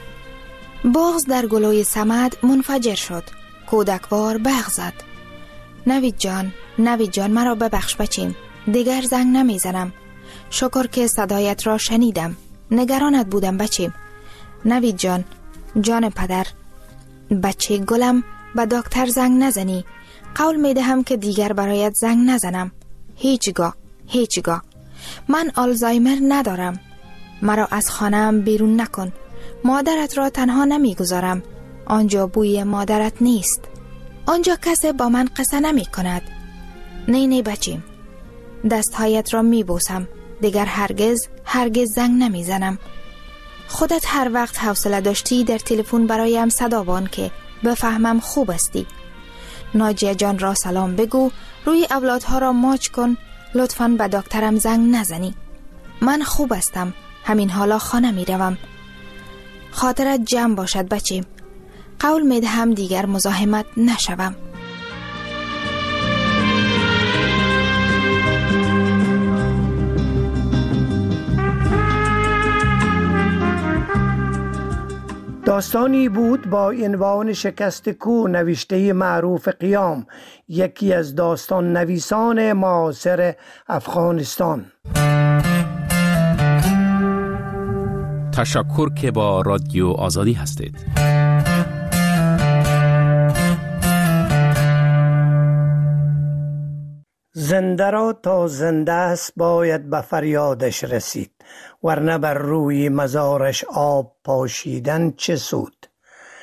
بغض در گلوی صمد منفجر شد. کودکوار بغض زد: نوید جان مرا ببخش بچیم. دیگر زنگ نمی زنم. شکر که صدایت را شنیدم. نگرانت بودم بچیم. نوید جان پدر. بچه گلم، به دکتر زنگ نزنی. قول می دهم که دیگر برایت زنگ نزنم. هیچگاه. من آلزایمر ندارم. مرا از خانه‌ام بیرون نکن. مادرت را تنها نمی گذارم. آنجا بوی مادرت نیست. آنجا کسی با من قصه نمی کند. نه بچیم. دستهایت را می بوسم. دیگر هرگز زنگ نمی زنم. خودت هر وقت حوصله داشتی در تلفن برایم صدا بان که بفهمم خوب استی. ناجیه جان را سلام بگو. روی اولادها را ماچ کن. لطفاً به دکترم زنگ نزنی. من خوب هستم. همین حالا خانه می روم. خاطرت جمع باشد بچیم. قول می دهم دیگر مزاحمت نشوم. داستانی بود با عنوان شکست کوه نوشته معروف قیام، یکی از داستان نویسان معاصر افغانستان. تشکر که با رادیو آزادی هستید. زنده را تا زنده است باید به فریادش رسید، ورنه بر روی مزارش آب پاشیدن چه سود.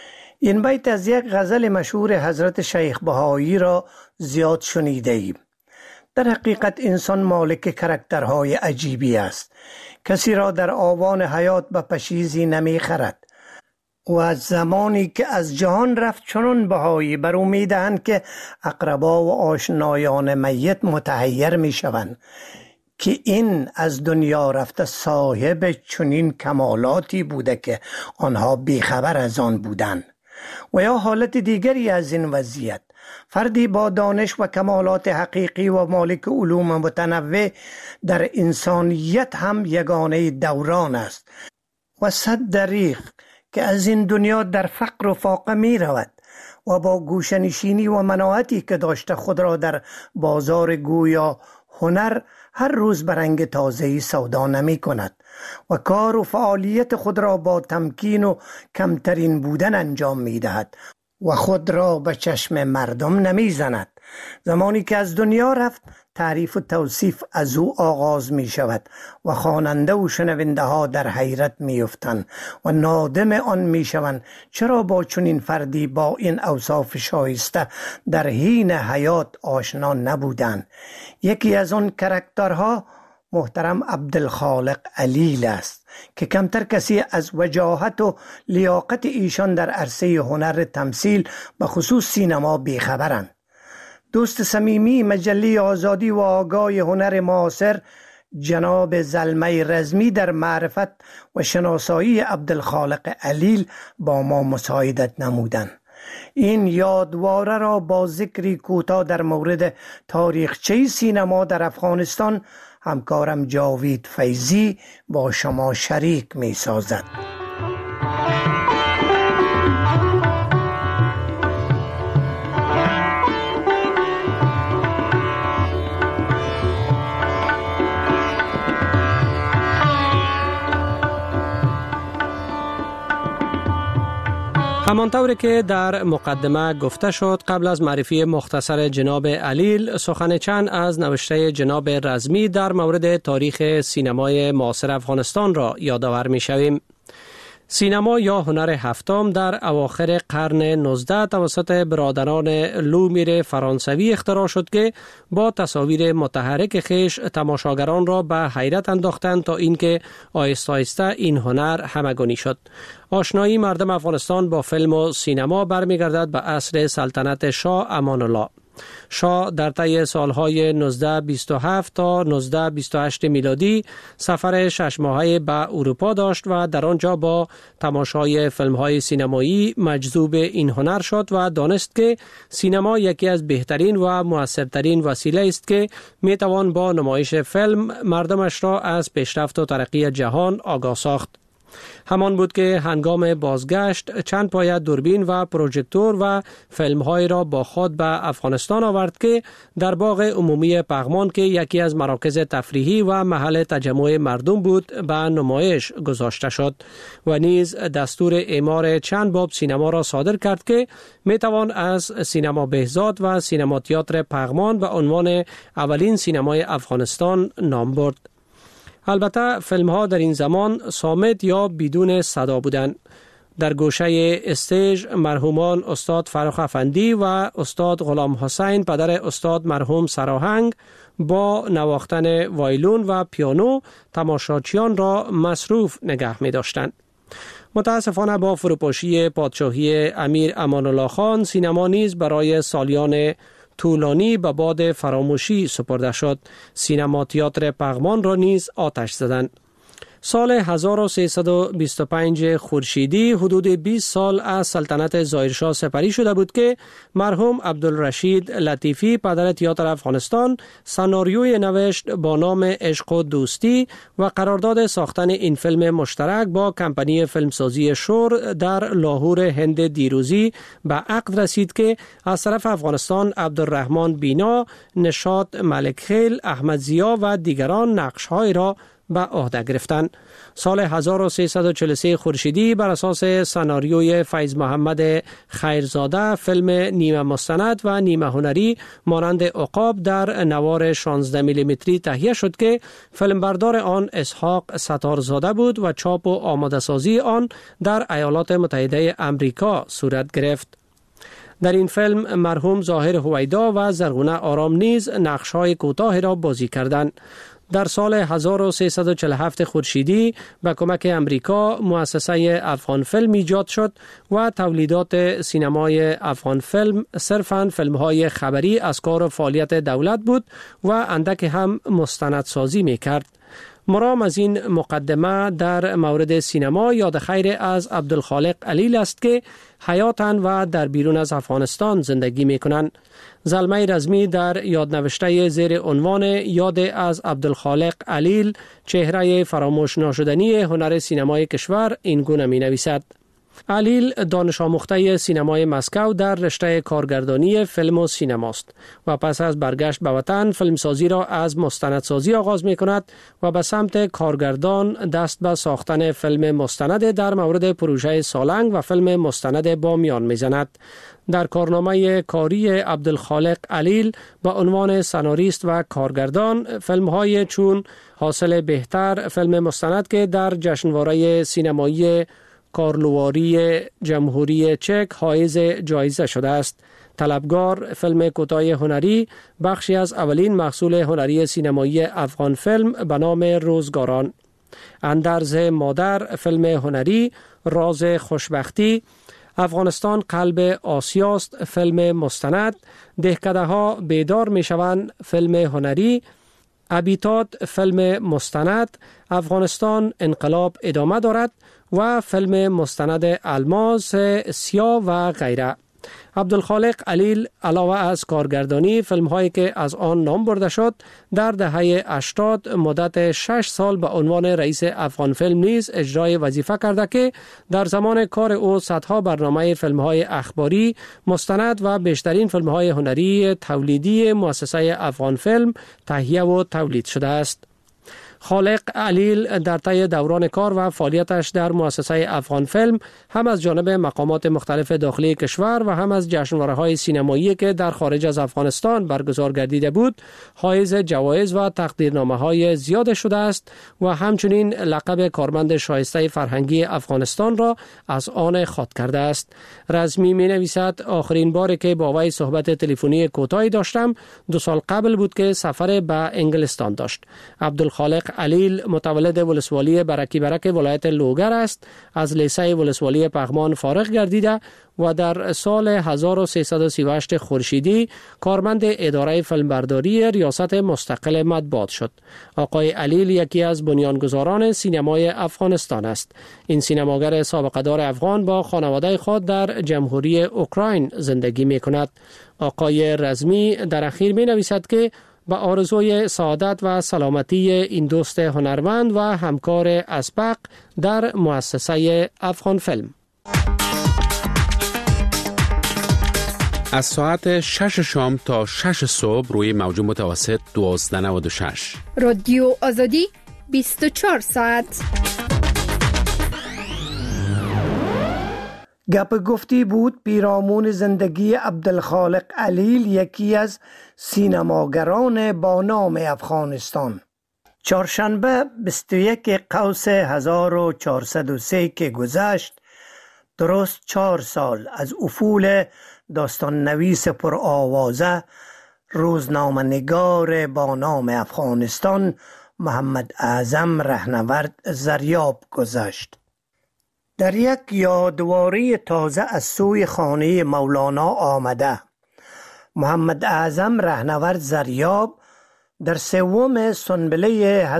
این بیت از یک غزل مشهور حضرت شیخ بهایی را زیاد شنیده ایم. در حقیقت انسان مالک کرکترهای عجیبی است. کسی را در آوان حیات به پشیزی نمی خرد و از زمانی که از جهان رفت چنان بهایی بر او می دهند که اقربا و آشنایان میت متحیر می شوند که این از دنیا رفته صاحب چنین کمالاتی بوده که آنها بیخبر از آن بودند. و یا حالت دیگری از این وضعیت، فردی با دانش و کمالات حقیقی و مالک علوم متنوع در انسانیت هم یگانه دوران است و صد دریغ که از این دنیا در فقر و فاقه می رود و با گوشنشینی و مناعتی که داشته خود را در بازار گویا هنر هر روز به رنگ تازه‌ای سودا نمی کند و کار و فعالیت خود را با تمکین و کمترین بودن انجام می دهد و خود را به چشم مردم نمی زند. زمانی که از دنیا رفت تعریف و توصیف از او آغاز می شود و خواننده و شنونده ها در حیرت می افتند و نادم آن می شوند چرا با چنین فردی با این اوصاف شایسته در حین حیات آشنا نبودند. یکی از آن کرکترها محترم عبدالخالق علیل است که کمتر کسی از وجاهت و لیاقت ایشان در عرصه هنر تمثیل به خصوص سینما بیخبرند. دوست صمیمی مجله آزادی و آگاه هنر معاصر جناب زلمه رزمی در معرفت و شناسایی عبدالخالق علیل با ما مساعدت نمودند. این یادواره را با ذکری کوتاه در مورد تاریخچه سینما در افغانستان همکارم جاوید فیضی با شما شریک می سازد. همانطور که در مقدمه گفته شد، قبل از معرفی مختصر جناب علیل سخن چند از نوشته جناب رزمی در مورد تاریخ سینمای معاصر افغانستان را یادآور می شویم. سینما یا هنر هفتم در اواخر قرن 19 توسط برادران لومیر فرانسوی اختراع شد که با تصاویر متحرک خیش تماشاگران را به حیرت انداختند تا اینکه آهسته آهسته این هنر همگانی شد. آشنایی مردم افغانستان با فیلم و سینما برمیگردد به عصر سلطنت شاه امان الله. شاه در طی سالهای 1927 تا 1928 میلادی سفر 6 ماهه به اروپا داشت و در آنجا با تماشای فیلم‌های سینمایی مجذوب این هنر شد و دانست که سینما یکی از بهترین و مؤثرترین وسیله است که میتوان با نمایش فیلم مردمش را از پیشرفت و ترقی جهان آگاه ساخت. همان بود که هنگام بازگشت چند پایه دوربین و پروژکتور و فیلم‌های را با خود به افغانستان آورد که در باغ عمومی پغمان که یکی از مراکز تفریحی و محل تجمع مردم بود به نمایش گذاشته شد و نیز دستور اعمار چند باب سینما را صادر کرد که میتوان از سینما بهزاد و سینما تئاتر پغمان به عنوان اولین سینمای افغانستان نام برد. البته فیلم ها در این زمان صامت یا بدون صدا بودند. در گوشه استیج مرحومان استاد فرخ افندی و استاد غلام حسین پدر استاد مرحوم سراهنگ با نواختن وایلون و پیانو تماشاچیان را مصروف نگه می داشتند. متاسفانه با فروپاشی پادشاهی امیر امان الله خان سینما نیز برای سالیان طولانی به باد فراموشی سپرده شد. سینما تئاتر پغمان را نیز آتش زدند. سال 1325 خورشیدی حدود 20 سال از سلطنت ظاهرشاه سپری شده بود که مرحوم عبدالرشید لطیفی پدر تئاتر افغانستان سناریوی نوشت با نام عشق و دوستی و قرارداد ساختن این فیلم مشترک با کمپانی فیلمسازی شور در لاهور هند دیروزی به عقد رسید که از طرف افغانستان عبدالرحمن بینا، نشاط ملکخیل، احمد ضیا و دیگران نقش‌های را به عهده گرفتند. سال 1343 خورشیدی بر اساس سناریوی فیض محمد خیرزاده فیلم نیمه مستند و نیمه هنری مانند عقاب در نوار 16 میلیمتری تهیه شد که فیلمبردار آن اسحاق ستارزاده بود و چاپ و آماده سازی آن در ایالات متحده امریکا صورت گرفت. در این فیلم مرحوم ظاهر هویدا و زرغونه آرام نیز نقش‌های کوتاه را بازی کردند. در سال 1347 خورشیدی به کمک امریکا مؤسسه افغان فیلم ایجاد شد و تولیدات سینمای افغان فیلم صرفاً فیلم‌های خبری از کار و فعالیت دولت بود و اندک هم مستندسازی می‌کرد. مرام از این مقدمه در مورد سینما یاد خیر از عبدالخالق علیل است که حیاتن و در بیرون از افغانستان زندگی می کنند. زلمه رزمی در یادنوشته زیر عنوان یاد از عبدالخالق علیل چهره فراموش ناشدنی هنر سینمای کشور این گونه می نویسد: علیل دانش آموخته سینمای مسکو در رشته کارگردانی فیلم و سینماست و پس از برگشت به وطن فیلمسازی را از مستندسازی آغاز می کند و به سمت کارگردان دست به ساختن فیلم مستند در مورد پروژه سالنگ و فیلم مستند بامیان می زند. در کارنامه کاری عبدالخالق علیل با عنوان سناریست و کارگردان فیلم‌های چون حاصل بهتر فیلم مستند که در جشنواره سینمایی کارلواری جمهوری چک حائز جایزه شده است. طلبگار فیلم کوتاه هنری بخشی از اولین محصول هنری سینمایی افغان فیلم به نام روزگاران. اندرز مادر فیلم هنری، راز خوشبختی، افغانستان قلب آسیاست فیلم مستند، دهکده ها بیدار می شوند فیلم هنری، ابیتات فیلم مستند، افغانستان انقلاب ادامه دارد و فیلم مستند الماس سیاه و غیره. عبدالخالق علیل علاوه از کارگردانی فیلم هایی که از آن نام برده شد در دهه 80 مدت 6 سال به عنوان رئیس افغان فیلم نیز اجرای وظیفه کرده که در زمان کار او صدها برنامه فیلم های اخباری، مستند و بیشترین فیلم های هنری تولیدی مؤسسه افغان فیلم تهیه و تولید شده است. خالق علیل در طی دوران کار و فعالیتش در مؤسسه افغان فیلم هم از جانب مقامات مختلف داخلی کشور و هم از جشنواره‌های سینمایی که در خارج از افغانستان برگزار گردیده بود حائز جوایز و تقدیرنامه‌های زیاد شده است و همچنین لقب کارمند شایسته فرهنگی افغانستان را از آن خاط کرده است. رزمی می‌نویسد آخرین باری که با وی صحبت تلفنی کوتاهی داشتم 2 سال قبل بود که سفر به انگلستان داشت. عبدالخالق علیل متولد ولسوالی برکی برک ولایت لوگر است. از لیسه ولسوالی پغمان فارغ گردیده و در سال 1338 خورشیدی کارمند اداره فیلمبرداری ریاست مستقل مطبوعات شد. آقای علیل یکی از بنیانگذاران سینمای افغانستان است. این سینماگر سابقه دار افغان با خانواده خود در جمهوری اوکراین زندگی می کند. آقای رزمی در اخیر می نویسد که با آرزوی سعادت و سلامتی این دوست هنرمند و همکار اسبق در مؤسسه افغان فیلم. از ساعت 6 شام تا 6 صبح روی موج متوسط 1296 رادیو آزادی 24 ساعت. گپ گفتی بود پیرامون زندگی عبدالخالق علیل، یکی از سینماگران با نام افغانستان. چهارشنبه 21 قوس 1403 که گذشت، درست 4 سال از افول داستان نویس پرآوازه روزنامه نگار با نام افغانستان محمد اعظم رهنورد زریاب گذشت. در یک یادواری تازه از سوی خانه مولانا آمده، محمد اعظم رهنورد زریاب در 3 سنبله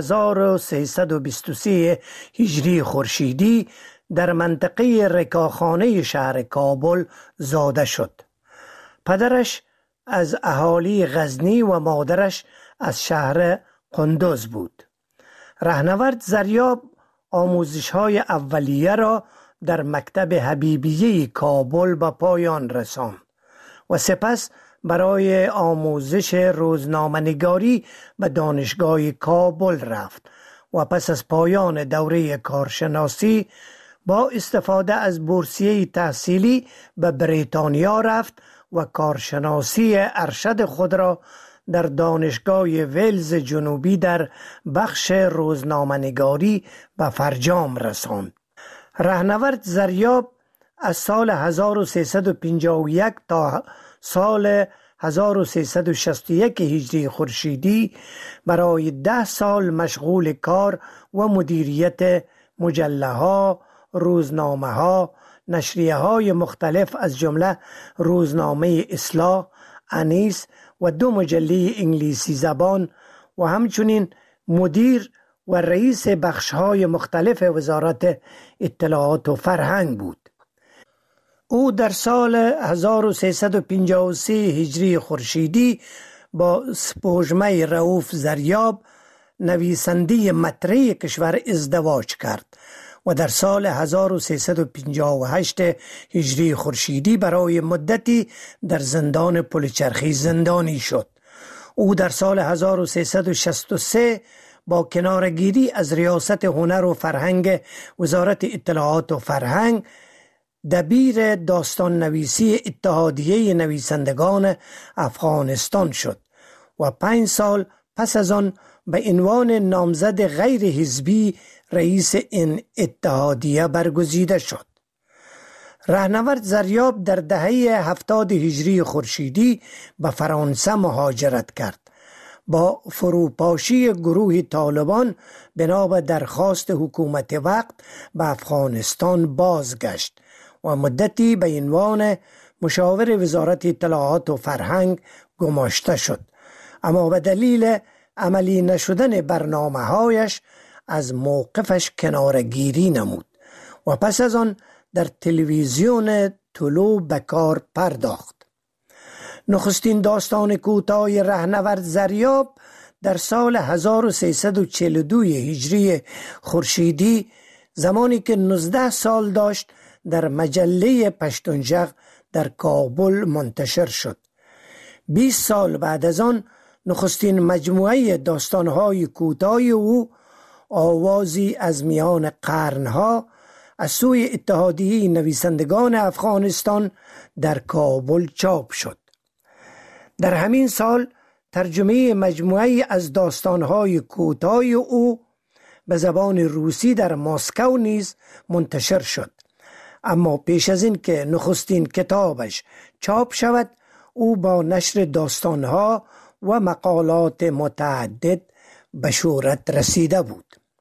1323 هجری خورشیدی در منطقه رکاخانه شهر کابل زاده شد. پدرش از اهالی غزنی و مادرش از شهر قندوز بود. رهنورد زریاب آموزش‌های اولیه را در مکتب حبیبیه کابل به پایان رساند و سپس برای آموزش روزنامه‌نگاری به دانشگاه کابل رفت و پس از پایان دوره کارشناسی با استفاده از بورسیه تحصیلی به بریتانیا رفت و کارشناسی ارشد خود را در دانشگاه ویلز جنوبی در بخش روزنامه‌نگاری به فرجام رساند. رهنورد زریاب از سال 1351 تا سال 1361 هجری خورشیدی برای 10 سال مشغول کار و مدیریت مجله‌ها، روزنامه‌ها، نشریه‌های مختلف از جمله روزنامه اصلاح، انیس و 2 مجله انگلیسی زبان و همچنین مدیر و رئیس بخش‌های مختلف وزارت اطلاعات و فرهنگ بود. او در سال 1353 هجری خورشیدی با سپوږمۍ رؤوف زریاب نویسنده مطرح کشور ازدواج کرد و در سال 1358 هجری خورشیدی برای مدتی در زندان پلچرخی زندانی شد. او در سال 1363 با کنارگیری از ریاست هنر و فرهنگ وزارت اطلاعات و فرهنگ دبیر داستان نویسی اتحادیه نویسندگان افغانستان شد و 5 سال پس از آن به عنوان نامزد غیر حزبی رئیس این اتحادیه برگزیده شد. رهنورد زریاب در دهه 70 هجری خورشیدی به فرانسه مهاجرت کرد. با فروپاشی گروه طالبان بنا به درخواست حکومت وقت به افغانستان بازگشت و مدتی به عنوان مشاور وزارت اطلاعات و فرهنگ گماشته شد، اما به دلیل عملی نشدن برنامه‌هایش از موقفش کنارگیری نمود و پس از آن در تلویزیون طلوع به کار پرداخت. نخستین داستان کوتاه رهنورد زریاب در سال 1342 هجری خورشیدی زمانی که 19 سال داشت در مجله پشتونژغ در کابل منتشر شد. 20 سال بعد از آن نخستین مجموعه داستان‌های کوتاه او آوازی از میان قرنها از سوی اتحادیه نویسندگان افغانستان در کابل چاپ شد. در همین سال ترجمه مجموعه از داستان‌های کوتاه او به زبان روسی در مسکو نیز منتشر شد، اما پیش از این که نخستین کتابش چاپ شود او با نشر داستان‌ها و مقالات متعدد به شهرت رسیده بود.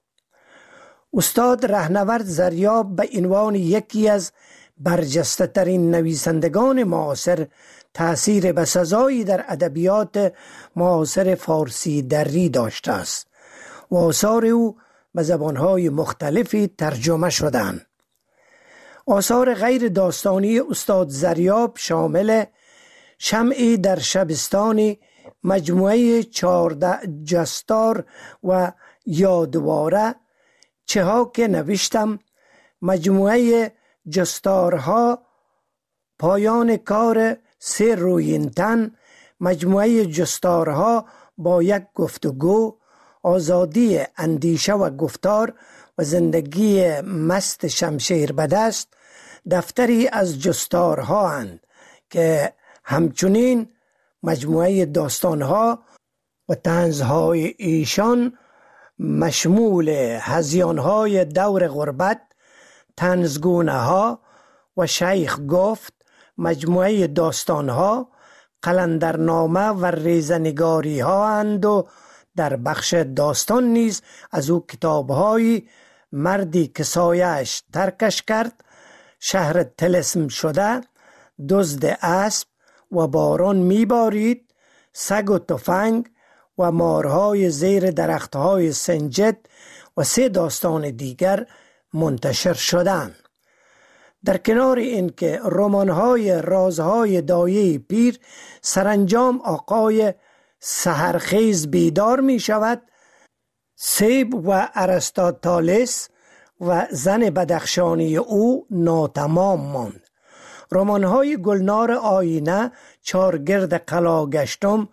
استاد رهنورد زریاب به عنوان یکی از برجسته ترین نویسندگان معاصر تأثیر بسزایی در ادبیات معاصر فارسی دری داشته است و آثار او به زبانهای مختلفی ترجمه شدند. آثار غیر داستانی استاد زریاب شامل شمعی در شبستانی، مجموعه 14 جستار و یادواره، چه ها که نوشتم، مجموعه جستارها، پایان کار 3 رویین تن، مجموعه جستارها با یک گفتگو، آزادی اندیشه و گفتار و زندگی مست شمشیر به دست، دفتری از جستارها اند که همچنین مجموعه داستانها و طنزهای ایشان مشمول هذیانهای دور غربت، طنزگونه ها و شیخ گفت، مجموعه داستانها، قلندرنامه و ریزنگاری ها اند و در بخش داستان نیز از او کتاب‌های مردی که سایه‌اش ترکش کرد، شهر طلسم شده، دزد اسب و باران میبارید، سگ و تفنگ و مارهای زیر درختهای سنجد و 3 داستان دیگر منتشر شدند. در کنار این که رمان‌های رازهای دایه پیر سرانجام آقای سحرخیز بیدار می شود، سیب و ارسطاطالیس و زن بدخشانی او ناتمام ماند. رمان‌های گلنار آینه، چارگرد قلاگشتم،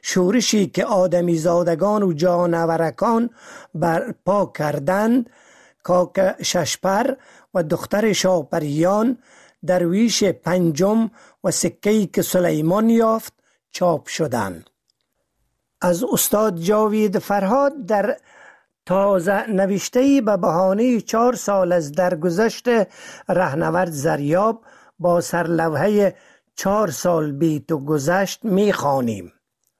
شورشی که آدمی زادگان و جانورکان برپا کردند، کاک ششپر و دختر شاپریان، درویش پنجم و سکه‌ای که سلیمان یافت چاپ شدند. از استاد جاوید فرهاد در تازه نوشته‌ای به بهانه 4 سال از درگذشت رهنورد زریاب با سرلوحه 4 سال بی تو گذشت می خوانیم: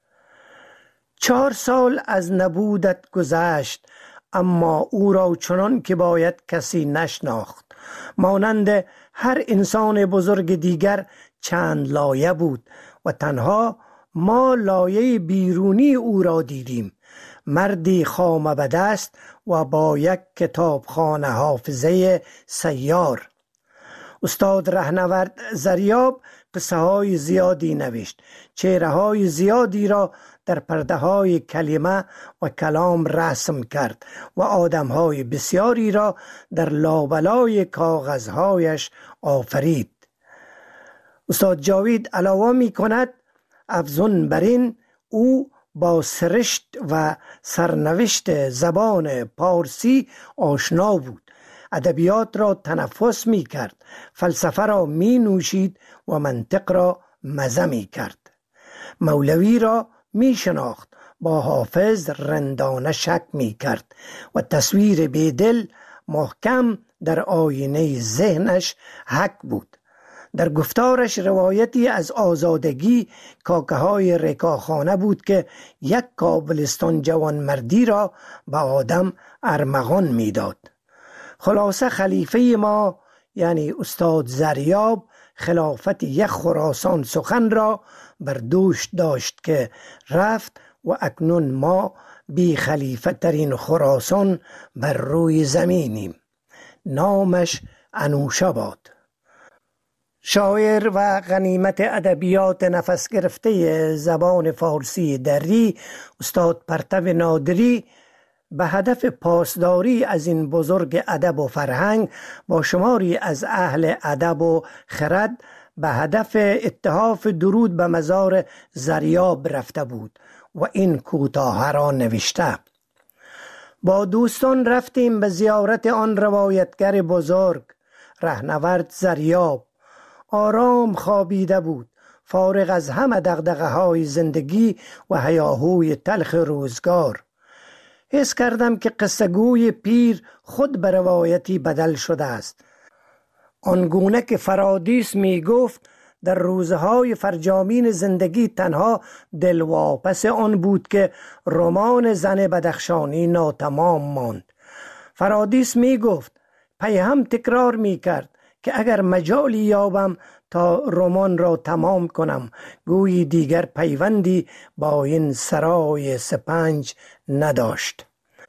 4 سال از نبودت گذشت، اما او را چنان که باید کسی نشناخت. مانند هر انسان بزرگ دیگر چند لایه بود و تنها ما لایه بیرونی او را دیدیم. مردی خامه به دست و با یک کتابخانه حافظه سیار. استاد رهنورد زریاب قصه های زیادی نوشت. چهره های زیادی را در پرده های کلمه و کلام رسم کرد و آدم های بسیاری را در لابلای کاغذهایش آفرید. استاد جاوید علاوه می کند: افزون بر این، او با سرشت و سرنوشت زبان پارسی آشنا بود. ادبیات را تنفس می کرد، فلسفه را می نوشید و منطق را مزه می کرد. مولوی را می شناخت، با حافظ رندانه شک می کرد و تصویر بیدل محکم در آینه ذهنش حک بود. در گفتارش روایتی از آزادگی کاکه های رکاخانه بود که یک کابلستان جوانمردی را به آدم ارمغان می داد. خلاصه خلیفه ما یعنی استاد زریاب خلافت یک خراسان سخن را بر دوش داشت که رفت و اکنون ما بی خلیفه ترین خراسان بر روی زمینیم. نامش انوشه باد. شاعر و غنیمت ادبیات نفس گرفته زبان فارسی دری استاد پرتو نادری به هدف پاسداری از این بزرگ ادب و فرهنگ با شماری از اهل ادب و خرد به هدف اتحاف درود به مزار زریاب رفته بود و این کوتاه را نوشته: با دوستان رفتیم به زیارت آن روایتگر بزرگ رهنورد زریاب. آرام خوابیده بود، فارغ از همه دغدغه های زندگی و هیاهوی تلخ روزگار. حس کردم که قصه گوی پیر خود به روایتی بدل شده است. آنگونه که فرادیس می گفت در روزهای فرجامین زندگی تنها دلواپس آن بود که رمان زن بدخشانی ناتمام ماند. فرادیس می گفت، پی هم تکرار می کرد که اگر مجالی یابم تا رمان را تمام کنم، گویی دیگر پیوندی با این سرای سپنج نداشت.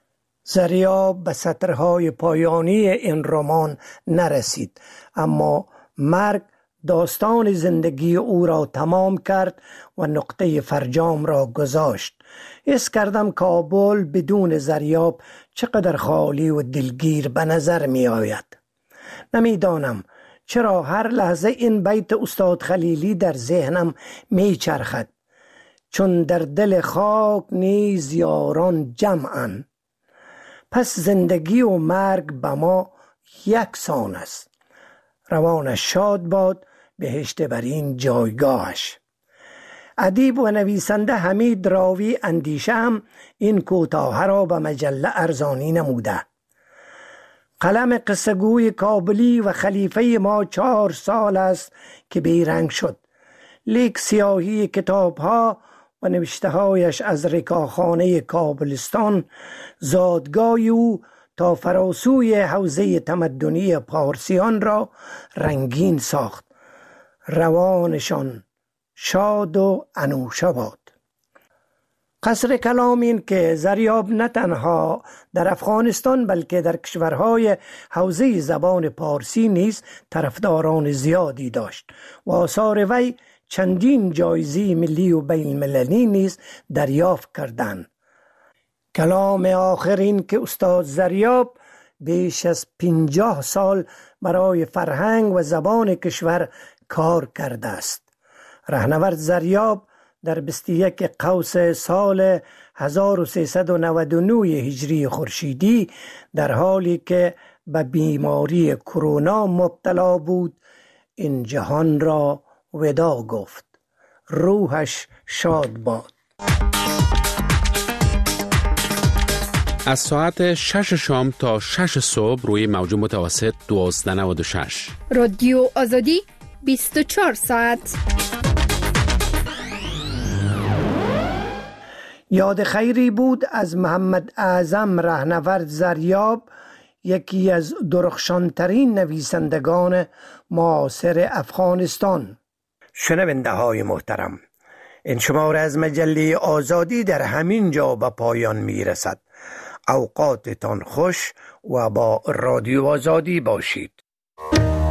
زریاب به سطرهای پایانی این رمان نرسید، اما مرگ داستان زندگی او را تمام کرد و نقطه فرجام را گذاشت. حس کردم کابل بدون زریاب چقدر خالی و دلگیر به نظر می آید. نمیدانم چرا هر لحظه این بیت استاد خلیلی در ذهنم می چرخد: چون در دل خاک نیز یاران جمعن، پس زندگی و مرگ به ما یکسان است. روانش شاد باد، بهشت بر این جایگاهش. ادیب و نویسنده حمید راوی اندیشه هم این کوتاه را به مجله ارزانی نموده: قلم قصه‌گوی کابلی و خلیفه ما 4 سال است که بیرنگ شد، لیک سیاهی کتاب‌ها و نوشته‌هایش از رکاخانه کابلستان زادگاه او تا فراسوی حوزه تمدنی پارسیان را رنگین ساخت. روانشان شاد و انوشه باد. قصر کلام این که زریاب نه تنها در افغانستان بلکه در کشورهای حوزه زبان پارسی نیز طرفداران زیادی داشت و آثار وی چندین جایزه ملی و بین المللی نیز دریافت کردند. کلام آخرین که استاد زریاب بیش از 50 سال برای فرهنگ و زبان کشور کار کرده است. رهنورد زریاب در 21 قوس سال 1399 هجری خورشیدی در حالی که به بیماری کرونا مبتلا بود این جهان را وداع گفت. روحش شاد باد. از ساعت 6 شام تا 6 صبح روی موج متوسط 1296. رادیو آزادی 24 ساعت. یاد خیری بود از محمد اعظم رهنورد زریاب، یکی از درخشانترین نویسندگان معاصر افغانستان. شنونده های محترم، این شماره از مجله آزادی در همین جا به پایان می رسد. اوقاتتان خوش و با رادیو آزادی باشید.